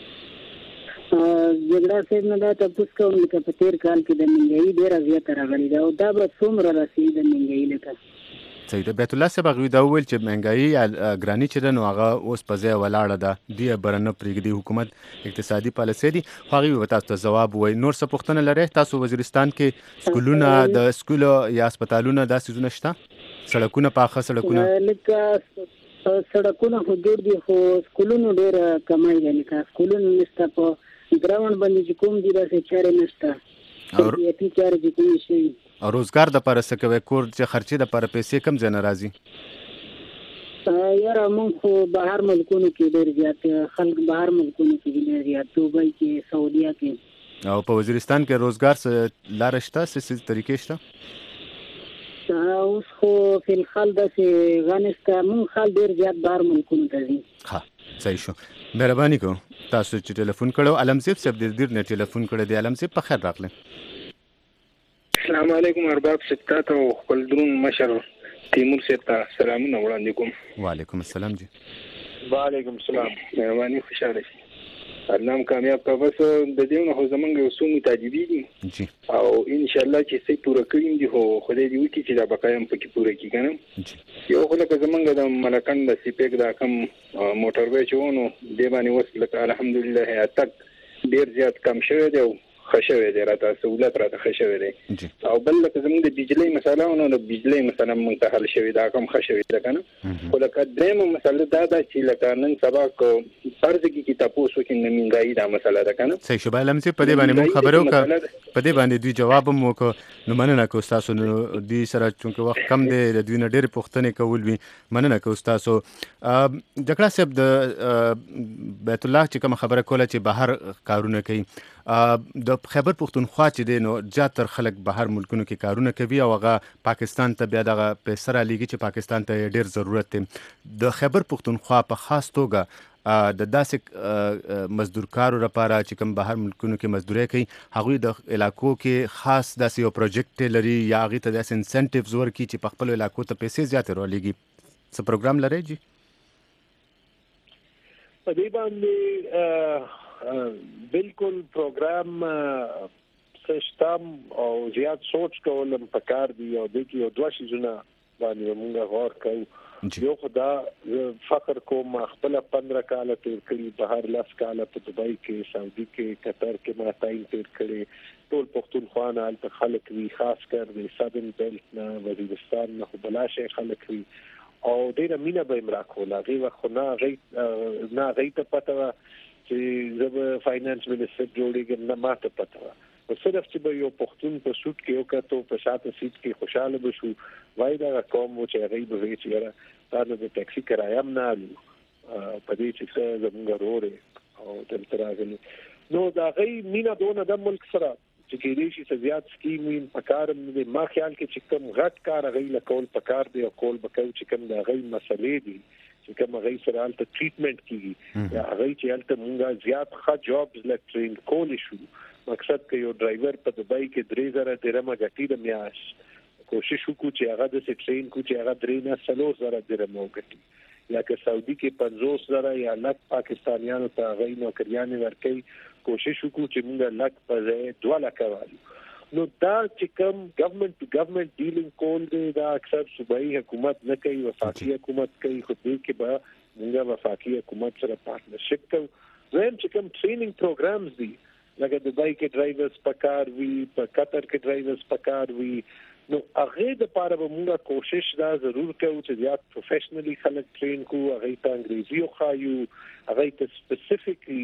جګړه صاحب نه دا تاسو کوم چې په تیر کال کې د منګي ډیره زیاته راغلي دا او دا به څومره راسي د منګي لکه صحیح ده بیت الله صاحب هغوی دا وویل چې مهنګایي ګراني چې ده نو هغه اوس په ځای ولاړه ده دوی یې بره نه پرېږدي حکومت اقتصادي پالیسۍ دي خو هغوی به تاسو ته ځواب ووایي نور څه پوښتنه لرئ تاسو وزیرستان کې سکولونه د سکولو یا هسپتالونه دا څیزونه شته سړکونه پاخه سړکونه لکه سړکونه خو جوړ دي خو سکولونو ډېره کمای ده لکه سکولونه نشته په ګراوند باندې چې کوم دي داسې چارې نشته او یتي چارې چې کومې شوي او روزګار د پاره څه کوي کور چې خرچې د پاره پیسې کم ځای نه راځي یاره مونږ خو بهر ملکونو کې ډېر زیات خلک بهر ملکونو کې ډېر زیات دوبۍ کې سعودیا کې او په وزیرستان کې روزګار څه لار شته څه طریقې شته اوس خو فی الحال داسې غنسته مونږ خل ډېر زیات بهر ملکونو ته ځي ها صحیح شو مهرباني کوم تاسو چې ټلیفون کړو علمزیب صاحب دې نه ټلیفون کړی دی علمزیب په خیر راغلی السلام علیکم ارباب ستات او خپل درون مشر تیمور صاحب ته سلامونه وړاندې کوم وعلیکم السلام جی وعلیکم السلام مهرباني خوشاله شئ الله کامیاب کا بس د دې نو زمونږ یو څو متاجبي دي جی او ان شاء الله چې سې پوره کړیم دي خو خدای دې وکړي چې دا بقایم پکې پوره کړي کنه یو خو لکه زمونږ د ملکند د سیپیک دا کم موټر وې چونو دی باندې وصل الحمدلله تک ډیر زیات کم شوی دی خشوي دی راته سہولت راته خشوي دی او بل لکه زموږ د بجلی مسله او د بجلی مسله مونږ ته حل شوی دا کم خشوي ده کنه خو لکه درېمه مسله دا چې لکه نن سبا کو فرض کې تاسو کې نمینګای دا مسله ده کنه صحیح شو بل همسه په دې باندې مونږ خبرو کا په دې باندې دوی جواب مو کو نو مننه کو تاسو نو دوی سره چونکه وخت کم دی د دوی نه ډېر پوښتنې کول وي مننه کو تاسو جګړه صاحب د بیت الله چې کوم خبره کوله چې بهر کارونه کوي د خیبر پختونخوا چې دی نو زیاتره خلک بهر ملکونو کې کارونه کوي او هغه پاکستان ته بیا دغه پیسې را لیږي چې پاکستان ته ډېر ضرورت دی د خیبر پختونخوا په خاص توګه د داسې مزدورکارو لپاره چې کوم بهر ملکونو کې مزدوري کوي هغوی د علاقو کې خاص داسې یو پروجیکټ لري یا هغوی ته داسې انسنټیوز ورکړي چې په خپلو علاقو ته پیسې زیاتې رالیږي څه پروګرام لرئ جی په دې باندې بالکل پروګرام سیستم او زیات سوچ کولم پکار دی او د کې یو دوه شیزونه باندې موږ غور کوو یو خدا فخر کوم خپل 15 کال تیر کړی بهر 10 کال په دبي کې سعودي کې قطر کې ما تاین تیر کړی ټول پښتونخوا نه الته خلک وی خاص کر د سادن بیلټ نه وزیرستان نه بلاشه خلک وی او ډیره مینا به امرا کولا غي وخت نه غي ته پته چې زب فاینانس منسټر جوړیږي نه ماته پته او صرف چې به یو پښتون په سوت کې یو کتو په شاته سیټ کې خوشاله بشو وای دا کوم چې غي به وی چې دا د ټاکسي کرایه هم نه الو په دې چې زمونږ وروره او دلته راغلي نو دا غي مینا دونه د ملک سره چې کېدې شي زیات سکیم په کار ما خیال کې چې کوم غټ کار غي لکول په کار دی او کول بکو چې کوم دا غي مسلې دي چې کوم غي سره الته ټریټمنټ کیږي یا غي چې الته مونږه زیات ښه جابز لک ټرین کول شو مقصد کې یو ډرایور په دبي کې 3000 درهم غټي د میاش کوشش وکړو چې هغه د ټرین کو چې هغه 3,000 درهم وګټي یا که سعودي کې 50,000 یا لک پاکستانیانو ته غي نوکریان ورکړي کوشش وکړو چې موږ لک په 2 لک والو نو دا چې کوم ګورنمنت ټو ګورنمنت ډیلینګ کول دی دا اکثر صوبایي حکومت نه کوي وفاقي حکومت کوي خو دې کې به موږ وفاقي حکومت سره پارتنرشپ کوو زم چې کوم ټریننګ پروګرامز دي لکه دبي کې ډرایورز پکار وي په قطر کې ډرایورز پکار وي نو هغه د پاره به موږ کوشش دا ضرور کوو چې زیات پروفیشنلی خلک ټرین کو هغه ته انګریزي او خایو هغه ته سپیسیفیکلی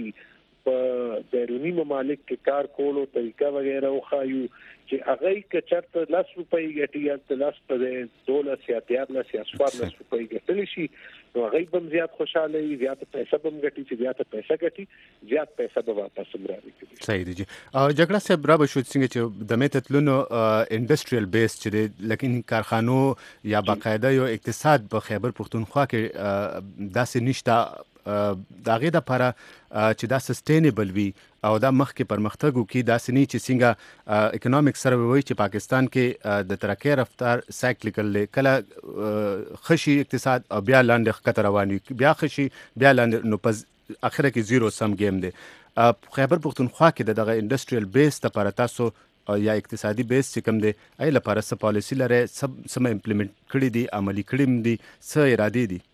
په بیرونی ممالک کې کار کولو طریقہ وغیرہ او خایو چې هغه کې چرته 10 روپۍ ګټي یا 10 په $12 یا 13 یا 14 روپۍ ګټل شي نو هغه به زیات خوشاله وي زیات پیسې به ګټي چې زیات پیسې ګټي زیات پیسې به واپس راوړي صحیح دي او جګړه صاحب را به شو څنګه چې د متتلونو انډستریال بیس چې لیکن کارخانو یا باقاعده یو اقتصاد په خیبر پختونخوا کې داسې نشته دا غي د لپاره چې دا سستینبل وي او دا مخکې پرمختګ وکړي دا سني چې څنګه اکونومیک سره وي چې پاکستان کې د ترقۍ رفتار سایکلیکل کله خشي اقتصاد او بیا لاندې خطر روان وي بیا خشي بیا لاندې نو په اخره کې زیرو سم گیم دی خیبر پختونخوا کې دغه انډستریال بیس لپاره تاسو یا اقتصادي بیس چې کوم دی ای لپاره څه پالیسی لري سم امپلیمنٹ کړی دي عملی کړی دي څه اراده دي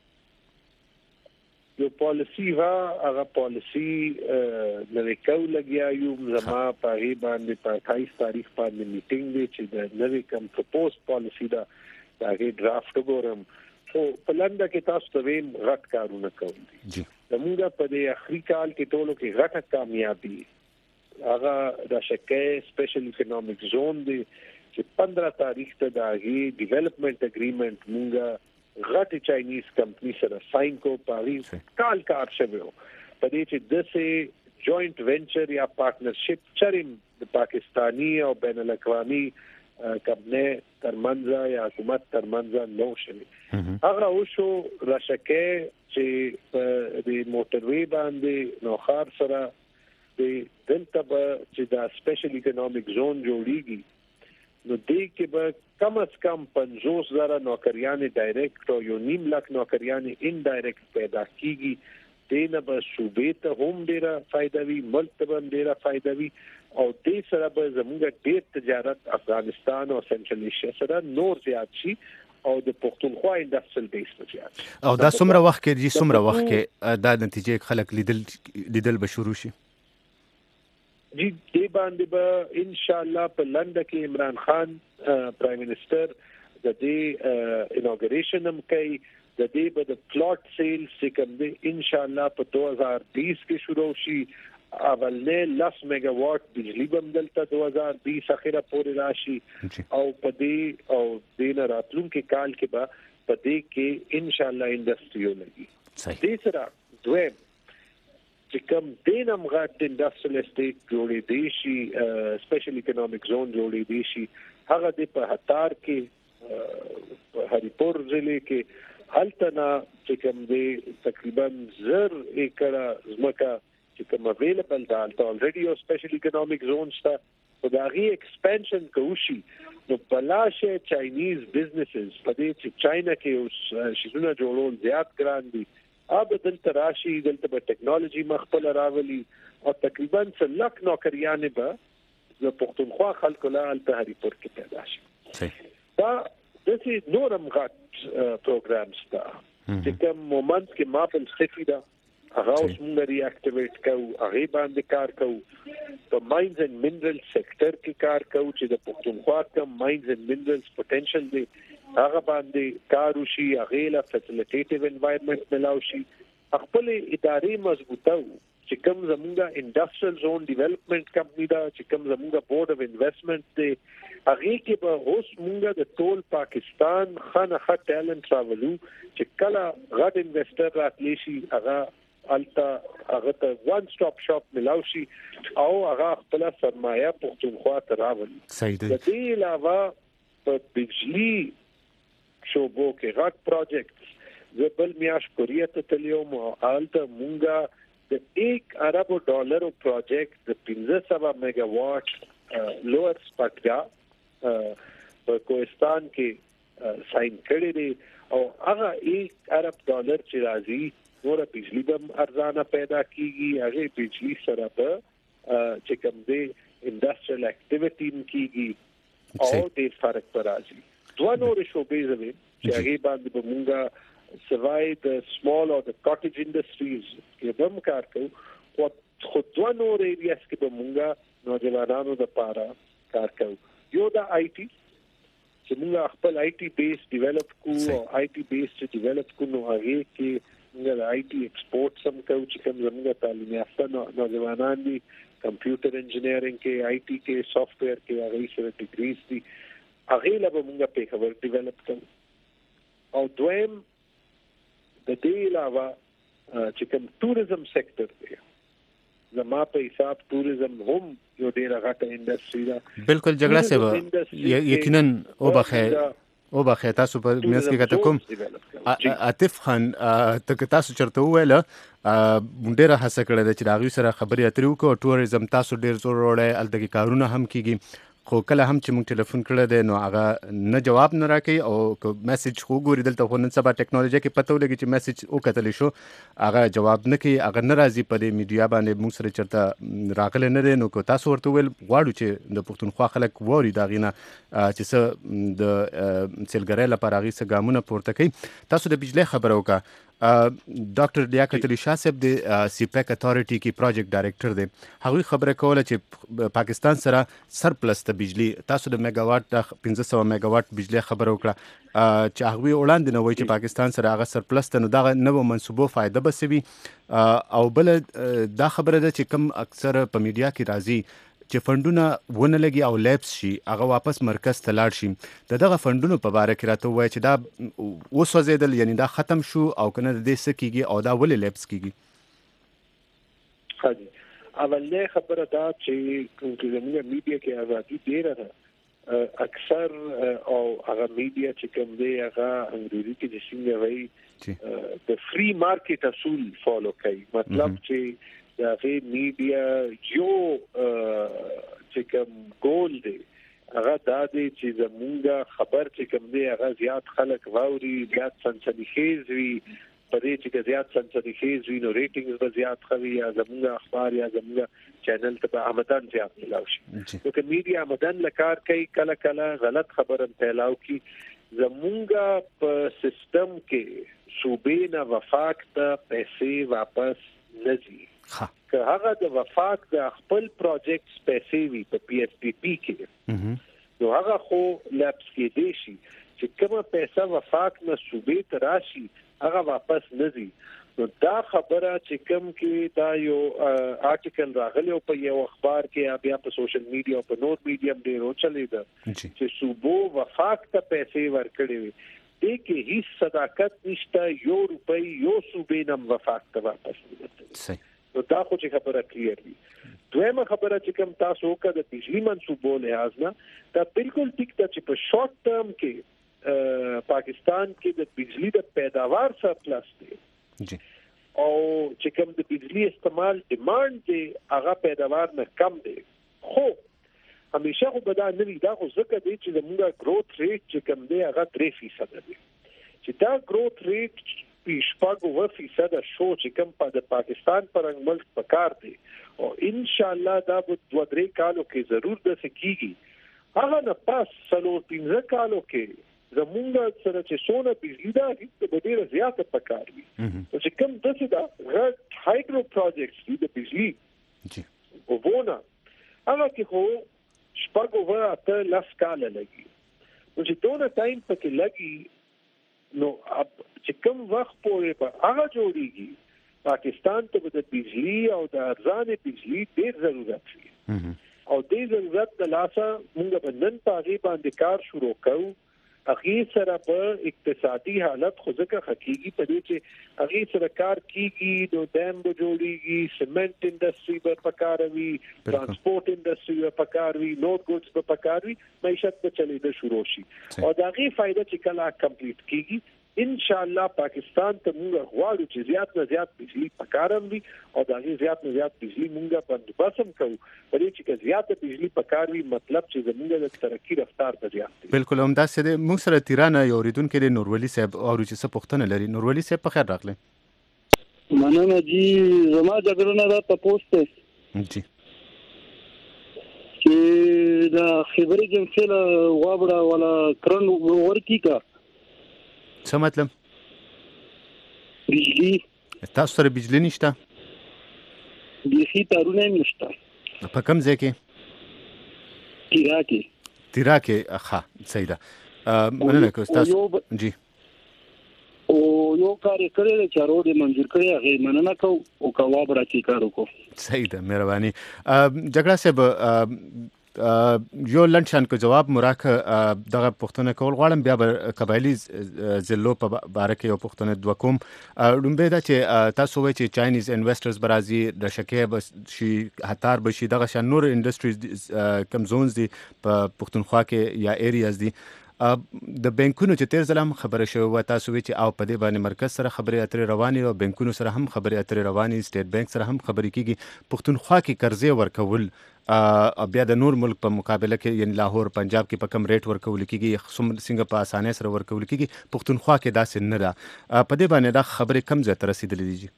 یو پالیسی هغه پالیسی نوې کول لګیا یو زما په هی باندې په 28 تاریخ باندې میټینګ دی چې د نوې کوم پروپوز پالیسی دا هغه ډرافټ وګورم خو په لنډه کې تاسو ته ویم غټ کارونه کوي جی زموږ په دې اخري کال کې ټولو کې غټه کامیابی هغه د شکه سپیشل اکونومیک زون دی چې 15 تاریخ ته دا هی ډیولپمنٹ اګریمنٹ مونږه غټ چاینیز کمپنی سره ساين کو پاریس کال کار شوه په دې چې دسه جوائنٹ وینچر یا پارټنرشپ چریم د پاکستانی او بین الاقوامی کمپنی ترمنځ یا حکومت ترمنځ نو شوی هغه او شو راشکه چې د موټروي باندې نو خار سره د دلته چې دا سپیشل اکونومیک زون جوړیږي نو دې کې به کم از کم 50,000 نوکریان ډایرکټ او 1.5 لک نوکریان انډایرکټ پیدا کیږي دینه به صوبې ته هم ډیره فائدہ وي ملک ته هم ډیره فائدہ وي او دې سره به زموږ ډیر تجارت افغانستان او سنټرل ایشیا سره نور زیات شي او د پښتونخوا انډستریال بیس په زیات او دا څومره وخت کې څومره وخت کې دا نتیجې خلک لیدل به شروع شي جی دی باندې به ان شاء الله په لندن کې عمران خان پرایم منسٹر د دې انوګریشن هم کوي د دې به د پلاټ سیل سکم دی ان شاء الله په 2020 کې شروع شي اولنه 10 میگا واټ بجلی بم دلته 2020 اخره پورې راشي او په دې او د راتلونکو کال کې به په دې کې ان شاء الله انډستریو لګي دې سره دویم چې کوم دینم غټ انډستریال اسټیټ جوړې دي شي سپیشل اکونومیک زون جوړې دي شي هغه د په هتار کې په هریپور ضلع کې هلتنا چې کوم دی تقریبا 1000 ایکړه ځمکه چې کوم اویلیبل ده الته الریډي یو سپیشل اکونومیک زون شته او دا غي ایکسپانشن کوشي نو بلاشه چاینیز بزنسز په دې چې چاینا کې اوس شیزونه جوړول زیات ګران دي اب دلته راشي دلته به ټیکنالوژي مخبل راولي او تقریبا 1 لک نوکریان به د پښتونخوا خلکو له الته هریپور کې پیدا شي دا داسې نورم غټ پروګرامز تا چې کوم مومنت کې ما په سفیدا هغه اوس موږ ری اکټیویټ کوو، هغه باندې کار کوو. په ماینز اینڈ منرل سېکټر کې کار کوو چې د پښتونخوا کوم ماینز اینڈ منرلز پوتنشل دی هغه باندې کار وشي، هغه لا فیسیلیټیټیو انوایرنمنت ملاوي شي. خپل ادارې مضبوطه چې کوم زمونږه انډستریل زون ډیولپمنٹ کمپنی دا چې کوم زمونږه بورډ اف انویسټمنٹ دی هغه کې به اوس مونږه د ټول پاکستان خانه ټیلنت راولو چې کله غټ انویسټر راتلی شي هغه التا هغه ته وان سټاپ شاپ ملاوي شي او هغه خپل سرمایه پښتونخوا ته راولي. صحیح دی. د دې علاوه په بجلی شوبو کې غټ پروجیکټ زبل میاش کوریا ته تلیوم او الته مونږه د $1 ارب پروجیکټ د 1500 میگاواټ لوئر سپټګا په کوهستان کې ساين کړی دی او هغه $1 ارب چې راځي نور بجلی به ارزانه پیدا کیږي. هغه بجلی سره به چې کوم دی انډستریل اکټیویټی کیږي او د فرق پر راځي. دوه نور شوبې زمي چې هغه باندې به مونږه سوای د سمال او د کاټیج انډستریز کې به هم کار کوو. خو دوه نور ایریاس کې به مونږه نوجوانانو د پاره کار کوو. یو د آی ټي چې مونږ خپل آی ټي بیس ډیولپ کوو او آی ټي بیس چې ډیولپ کوو نو هغه کې مونږ آی ټي ایکسپورټ سم کوو چې کوم زموږ تعلیم یافته نوجوانان دي کمپیوټر انجینیرینګ کې آی ټي کې سافټویر کې هغه سره ډیګریز دي هغه لا به مونږ په خبر ډیولپ کوو. او دویم د دې علاوه چې کوم ټوریزم سېکټر دی زما په حساب ټوریزم هم یو ډیر غټه انډستری ده. بالکل جګړه سه یقینا او بخې تاسو په میاس کې کته کوم عاطف خان تاسو چرته ویل ډیره هڅه کړې ده چې دا غوي سره خبرې اترې وکړو. ټوریزم تاسو ډیر زور وړي الته کارونه هم کیږي خو کله هم چې موږ ټلیفون کړل دی نو هغه نه جواب نه راکوي او میسج خو ګوري دلته خو نن سبا ټیکنالوژي کې پته ولګي چې میسج وکتلی شو هغه جواب نه کوي، هغه نه راځي په دې میډیا باندې موږ سره چرته راغلی نه دی. نو که تاسو ورته ویل غواړو چې د پښتونخوا خلک واوري د هغې نه چې څه د سیلګرۍ لپاره هغې څه ګامونه پورته کوي. تاسو د بجلی خبره وکړه. ډاکټر لیاقت علي شاه صاحب د سیپیک اتھارټي کې پروجیکټ ډایریکټر دی، هغوی خبره کوله چې پاکستان سره سرپلس ته بجلی تاسو د میگاواټ 1500 میگاواټ بجلی خبره وکړه چې هغوی وړاندې نه وایي چې پاکستان سره هغه سرپلس ته نو دغه نوو منصوبو فایده به څه وي. او بل دا خبره ده چې کم اکثر په میډیا کې راځي چې فندونه ونه لګي او لیبس شي هغه واپس مرکز ته لاړ شي. دغه فندونو په باره کې راته وایي چې دا وسوځېدل یعنی دا ختم شو او کنه د دې څه کیږي او دا ولې لیبس کیږي. اولنې خبره دا چې کوم زموږ میډیا کې ازادي ډیره ده اکثر او هغه میډیا چې کوم دی هغه انګریزي کې د څنګه وایي د فری مارکیټ اصول فالو کوي. مطلب چې دا غي میډیا یو چې کوم ګول دی هغه دا دی چې زمونږ خبر چې کوم دی هغه زیات خلک واوري، زیات سنسنیخیز وي. په دې چې زیات سنسنیخیز وي نو ریټینګز به زیات خوي یا زمونږ اخبار یا زمونږ چینل ته آمدن زیات ملاوي شي. نو که میډیا آمدن لکار کوي کله کله غلط خبره پھیلاو کی زمونږ په سیستم کې صوبې نه وفاق ته پیسې واپس نزي. که هغه د وفاق د خپل پروجیکټ پیسې وي په پی ایس پی پی کې نو هغه خو لپس کې دی شي چې کومه پیسې وفاق نه صوبې ته راشي هغه واپس نزي. نو دا خبره چې کوم کې دا یو آرټیکل راغلی او په یو اخبار کې بیا په سوشل میډیا او په نور میډیم ډیرو چلیدا چې صوبو وفاق ته پیسې ورکړي وي دې کې هیڅ صداقت نشته. یو روپۍ یو صوبې نم وفاق ته واپس نشته. نو دا خو چې خبره کلیر وي. دویمه خبره چې کوم تاسو وکړه د بجلی منصوبو لحاظ نه دا بالکل ټیک ده چې په شارټ ټرم کې پاکستان کې د بجلی د پیداوار سرپلس دی او چې کوم د بجلی استعمال ډیماند دی هغه پیداوار نه کم دی. خو همیشه خو بدا نه وي دا خو ځکه دی چې زموږ گروث ریټ چې کوم دی هغه 3% دی چې دا گروث ریټ پیشپاګو 2% شو چې کوم په پاکستان پر ملک پکار دی او ان شاء الله دا به 2-3 کالو کې ضرور د سکیږي. هغه نه پاس 3 کالو کې زمونږ سره چې سونه بجلی دا د ډیره زیاته پکار وي چې کوم دغه دا غټ هایدرو پروجیکټس د بجلی وونه هغه کې خو شپږ و اته لاس کال لګي چې دونه ټایم پکې لګي نو چې کوم وخت پورې به هغه جوړیږي پاکستان ته د بجلی او د ارزان بجلی ډیر ضرورت وي او دې ضرورت د لاسه موږ په نن پاغي باندې کار شروع کوو اخیر سره په اقتصادي حالت خو ځکه حقيقي په دې چې اخیر سره کار کیږي نو ډیم به جوړیږي سیمنٹ انډستری به پکاروي ترانسپورت انډستری به پکاروي نوٹ ګډز به پکاروي معیشت به چلیدل شروع شي او دا غي فائدہ چې کله کمپلیټ کیږي ان شاء الله پاکستان ته موږ غواړو چې زیات نه زیات بجلی پکارم وي او دا غي زیات نه زیات بجلی موږ بندوبسم کوو پرې چې زیات بجلی پکاروي مطلب چې زموږ د ترقی رفتار به زیات وي بالکل هم دا سده موږ سره تیرانه یو ریدونکو د نورولي صاحب او چې څه پوښتنه لري نورولي صاحب په خیر راغله مننه جی زما جګړه دا تاسو ته جی چې دا خبرې جنسل وابړه ولا کرن ورکی کا څه مطلب بجلی تاسو سره بجلی نشته بجلی تارونه نشته په کوم ځای کې تیرا کې ښه صحیح ده مننه کوم تاسو جی او یو کار کړی چې روډ منظور کړی هغه مننه کو او کواب راکی کار وکړو صحیح ده مهرباني جګړه صاحب یو لنډشان کو جواب مراکه دغه پښتنه کول غواړم بیا به قبایلی زلو په باره کې یو پښتنه دوه کوم لومبه دا چې تاسو وایي چې چاینیز انویسټرز برازي د شکه بس شي هتار بشي دغه شان نور انډستریز کم زونز دي په پښتونخوا کې یا ایریاز دي د بانکونو چې تیر ځلم خبره شوه تاسو وی چې او په دې باندې مرکز سره خبرې اترې روانې او بانکونو سره هم خبرې اترې روانې سټیټ بانک سره هم خبرې کیږي پښتونخوا کې قرضې ورکول بیا د نور ملک په مقابله کې یعنی لاهور پنجاب کې په کم ریټ ورکول کیږي څنګه په اسانه سره ورکول کیږي پښتونخوا کې داسې نه ده په دې باندې دا خبرې کم ځای ته رسیدلې دي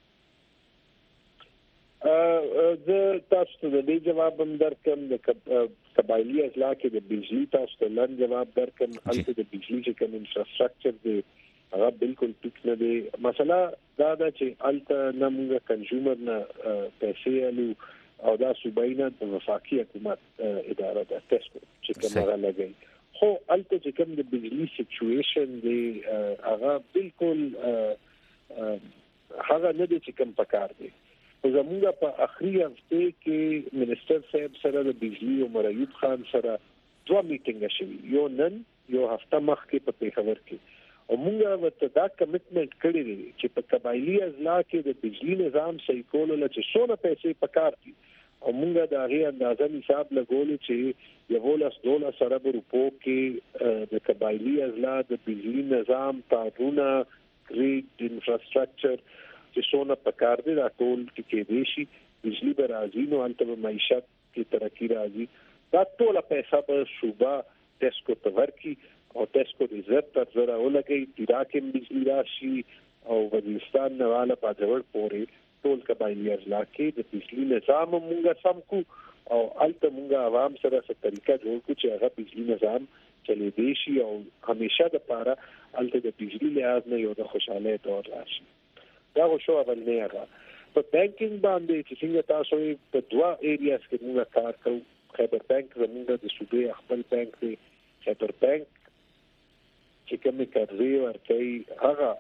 زه تاسو ته د دې جواب هم درکم د قبایلی اضلاع کې د بجلی تاسو ته لن جواب درکم البته د بجلی چې کوم انفراستراکچر دی هغه بالکل ټیک نه دی مسله دا ده چې الته نه موږ کنزیومر نه پیسې الو او دا صوباینا د وفاقي حکومت اداره ده تاسو چې کوم هغه لګي خو الته چې کوم د بجلی سچويشن دی هغه بالکل هغه نه دی چې کوم پکار دی زموږ په اخري هفته کې منسٹر صاحب سره د بجلی او مرایوب خان سره دوه میټینګ شوي یو نن یو هفته مخکې په پیښور کې او موږ ورته دا کمټمنټ کړی دی چې په قبایلی اضلاع کې د بجلی نظام صحیح کولو لپاره څونه پیسې پکار دي او موږ دا غي اندازه حساب لګول چې یو $12 ارب روپو کې د قبایلی اضلاع د بجلی نظام تارونه گریډ انفراستراکچر چې څونه پکار دي دا ټول کې دي شي بجلی به راځي نو انت به معیشت کې ترقی راځي دا ټول پیسې به صوبه ټیسکو ته ورکی او ټیسکو دې زړه تر زړه ولګي تیرا کې بجلی راشي او وزیرستان نواله په ځوړ پورې ټول قبایلی اضلاع کې د بجلی نظام مونږه سم کو او الته مونږه عوام سره څه طریقه جوړ کو چې هغه بجلی نظام چلی دی شي او همیشه د پاره الته د بجلی لحاظ نه یو د خوشاله دور راشي دا شو اول نه هغه په بانکینګ باندې چې څنګه تاسو په دوا ایریاز کې موږ کار کوو خیبر بانک زموږ د صوبې خپل بانک دی خیبر بانک چې کوم قرضې ورکوي هغه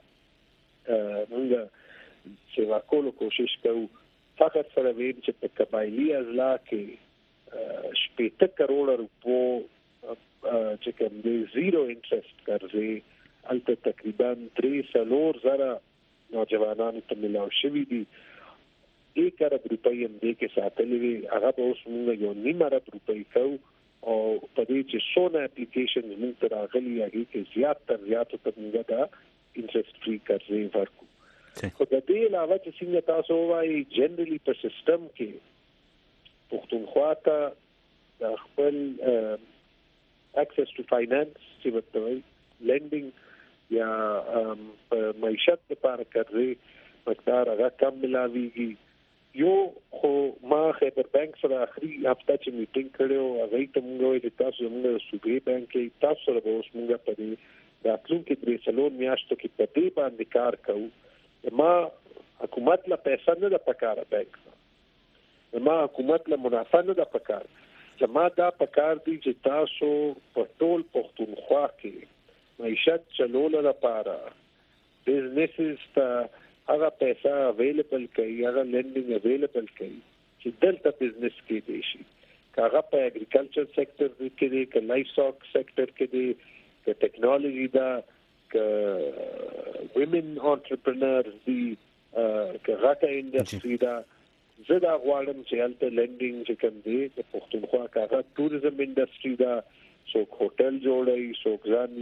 موږ سیوا کولو کوشش کوو فقط سره ویم چې په قبایلی اضلاع کې 80 کروڑ روپو چې کوم دی زیرو انټرست قرضې البته تقریبا 3,000 نوجوانانو ته ملاو شوی دي 1 ارب روپۍ هم دې کې ساتلې وي هغه به اوس موږ 1.5 ارب روپۍ کوو او په دې چې څونه اپلیکیشن موږ ته راغلي هغه کې زیات ته موږ دا انټرست فری قرضې ورکو خو د دې علاوه چې څنګه تاسو وایي جنرالي په سیستم کې پښتونخوا ته خپل access to finance چې وته lending یا معیشت لپاره قرضې مقدار هغه کم ملاويږي یو خو ما خیبر بانک سره اخري هفته چې میټینګ کړو هغه ته موږ ویل تاسو موږ صوبې بانک کې تاسو سره به اوس موږ په دې راتلونکي 3 میاشتو کې په دې باندې کار کوو. ما حکومت له پیسې نه د پکاره بانک ما حکومت له منافع نه د پکاره زما دا پکار دي چې تاسو په ټول پښتونخوا کې معیشت چلول لپاره بزنسز ته هغه پیسې اویلیبل کوي هغه لندینګ اویلیبل کوي چې دلته بزنس کې دي شي هغه په اګریکلچر سېکټر کې دي که لایف سټاک سېکټر کې دي که ټیکنالوژي دا که ویمن انټرپرنورز دي که غټه انډستری دا زه دا غواړم چې هلته لندینګ چې کوم دی د پښتونخوا هغه ټوریزم انډستری دا څوک هوټل جوړوي څوک ځان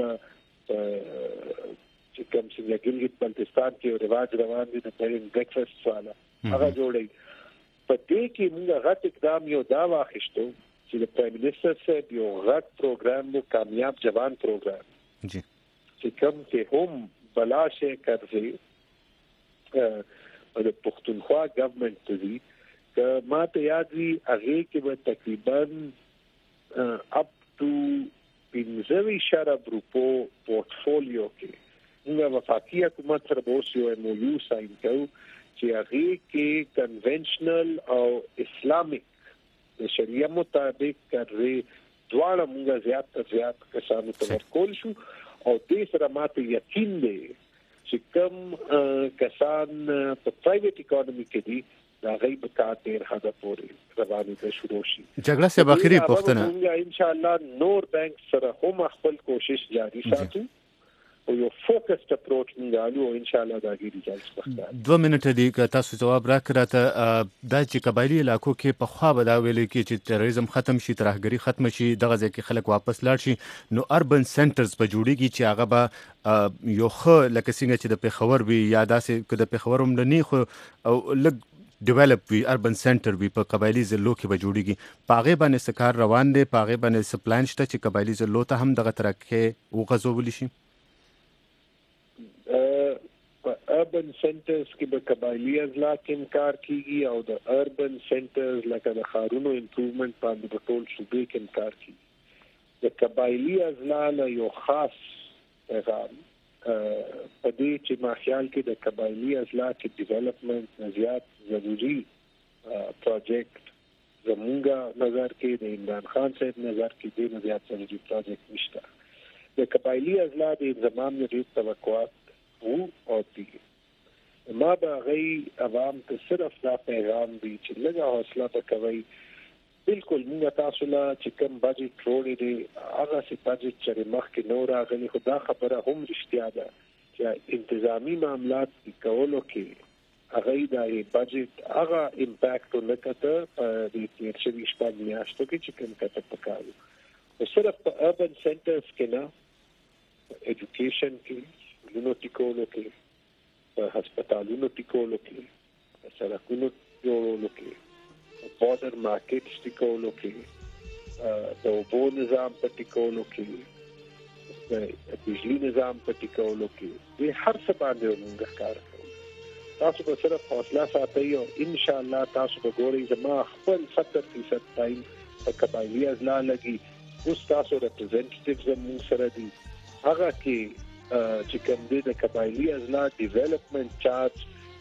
چې کوم څنګه ګلګت بلتستان کې رواج روان دي د بیډ اینډ بریکفاسټ والا هغه جوړوي. په دې کې موږ غټ اقدام یو دا واخیستو چې د پرایم منسٹر صاحب یو غټ پروګرام وو کامیاب جوان پروګرام جی چې کوم کې هم بلاشه قرضې د پښتونخوا ګورنمنت دی که ما ته یاد وي هغه کې به تقریبا اپ ټو 15 روپو پورټفولیو کې موږ وفاقي حکومت سره به یو MOU ساين کوو چې هغه کې کنونشنل او اسلامیک د شریعه مطابق کړي دواړه موږ زیات کسانو ته ورکول شو او دې سره ماته یقین دی چې کوم کسان په پرایویټ اکانومي کې دي دا غیب کار ډیر حدا پورې رواني ته شروع شي. جګړه سه اخري پښتنه ان شاء الله نور بانک سره هم خپل کوشش جاری ساتو او یو فوکسډ اپروچ منګالو او ان شاء الله دا ګیری ځای څخه 2 منټه دی که تاسو جواب راکړه دا چې قبایلی علاقو کې په خوا به دا ویل کې چې تروریزم ختم شي ترهګری ختم شي دغه ځکه خلک واپس لاړ شي نو اربن سنټرز په جوړیږي چې هغه به یو خو لکه څنګه چې د پیښور وی یا داسې که د پیښور هم نه خو او لګ ډیولپ وی اربن سنټر وی په قبایلی ضلعو کې به جوړیږي پاغه باندې سکار روان دي پاغه باندې سپلان شته چې قبایلی ضلعو ته هم دغه ترکه وغځول شي. urban centers کې به قبایلی اضلاع کې کار کیږي او د urban centers لکه د خارونو امپروومنت باندې په ټول صوبې کې کار کیږي. د قبایلی اضلاع له یو خاص پیغام په دې چې ما خیال کې د قبایلی اضلاع کې ډیولپمنٹ زیات ضروری پروجیکټ زمونږه نظر کې د عمران خان صاحب نظر کې د زیات ضروری پروجیکټ نشته. د قبایلی اضلاع د زمام نه ډیر توقعات وو او دي ما به غي عوام ته صرف دا پیغام دی چې لږه حوصله وکوي. بالکل موږ تاسو لا چې کوم بجټ جوړې دي هغه سي بجټ چې مخکې نور راغلي خدا خبره هم رښتیا ده چې انتظامی معاملات کولو کې هغه دا بجټ هغه امپاکټ ولکته د تیرشي شپږ میاشتو کې چې کوم کته پکارو صرف په urban centers کې نه education کې لونو ټیکولو کې په هسپتالونو ټیکولو کې سړکونو جوړولو کې border markets ټیکولو کې د اوبو نظام په ټیکولو کې د بجلی نظام په ټیکولو کې د هر څه باندې موږ کار کوو. تاسو به صرف حوصله ساتئ او ان شاء الله تاسو به ګورئ زما خپل 70% ټایم په قبایلی اضلاع لګي اوس تاسو ریپرزنټیټیوز موږ سره دي هغه کې چې کوم دي د قبایلی اضلاع ډیولپمنٹ چارج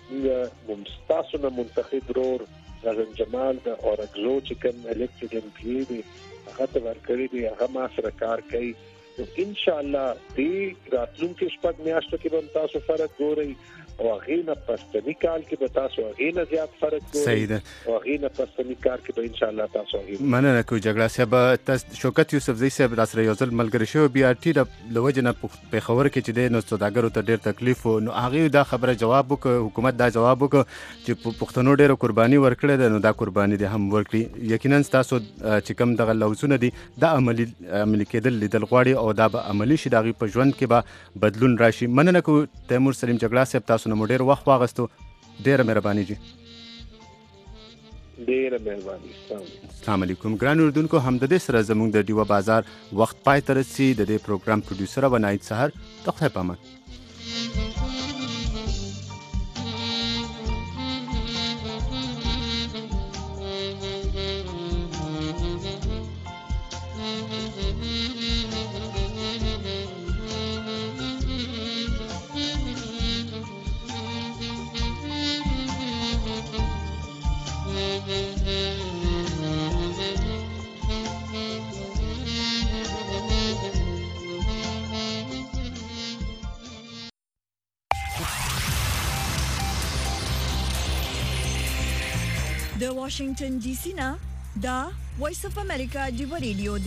مستاسو نه منتخب رور غزن جمال د اورګزو چې کوم الیکټډ ام پی دی هغه ته ورکړی دی هغه ما سره کار کوي ان شاء الله دې راتلونکي شپږ میاشتو کې به تاسو فرق ګورئ او هغه نه پستنی کال کې به تاسو هغه نه زیات فرق ګورئ صحیح ده او هغه نه پستنی کال کې به ان شاء الله تاسو هغه مننه کوي جګړه صاحب تاسو شوکت یوسف زئی صاحب راسره یو ځل ملګری شو بي ار ټي د لوجنه په خبر کې چې د نو سوداګرو ته ډېر تکلیف نو هغه دا خبره جواب وک حکومت دا جواب وک چې پښتنو ډېر قرباني ورکړي ده نو دا قرباني دي هم ورکړي یقینا تاسو چې کوم دغه لوزونه دي دا عملی کېدل لیدل غواړي او دا به عملی شي دغه په ژوند کې به بدلون راشي. مننه کوي تیمور سلیم جګړه صاحب تاسو نو ډېر وخت واغستو ډېر مهرباني جی ډېر مهرباني. السلام علیکم ګران اردوونکو هم د دې سره زموږ د ډیوا بازار وخت پای ته رسي د دې پروګرام پروډوسر و نایت سحر د خدای په امان. د واشنگټن ډي سي نه دا وایس اف امریکا دی ریډیو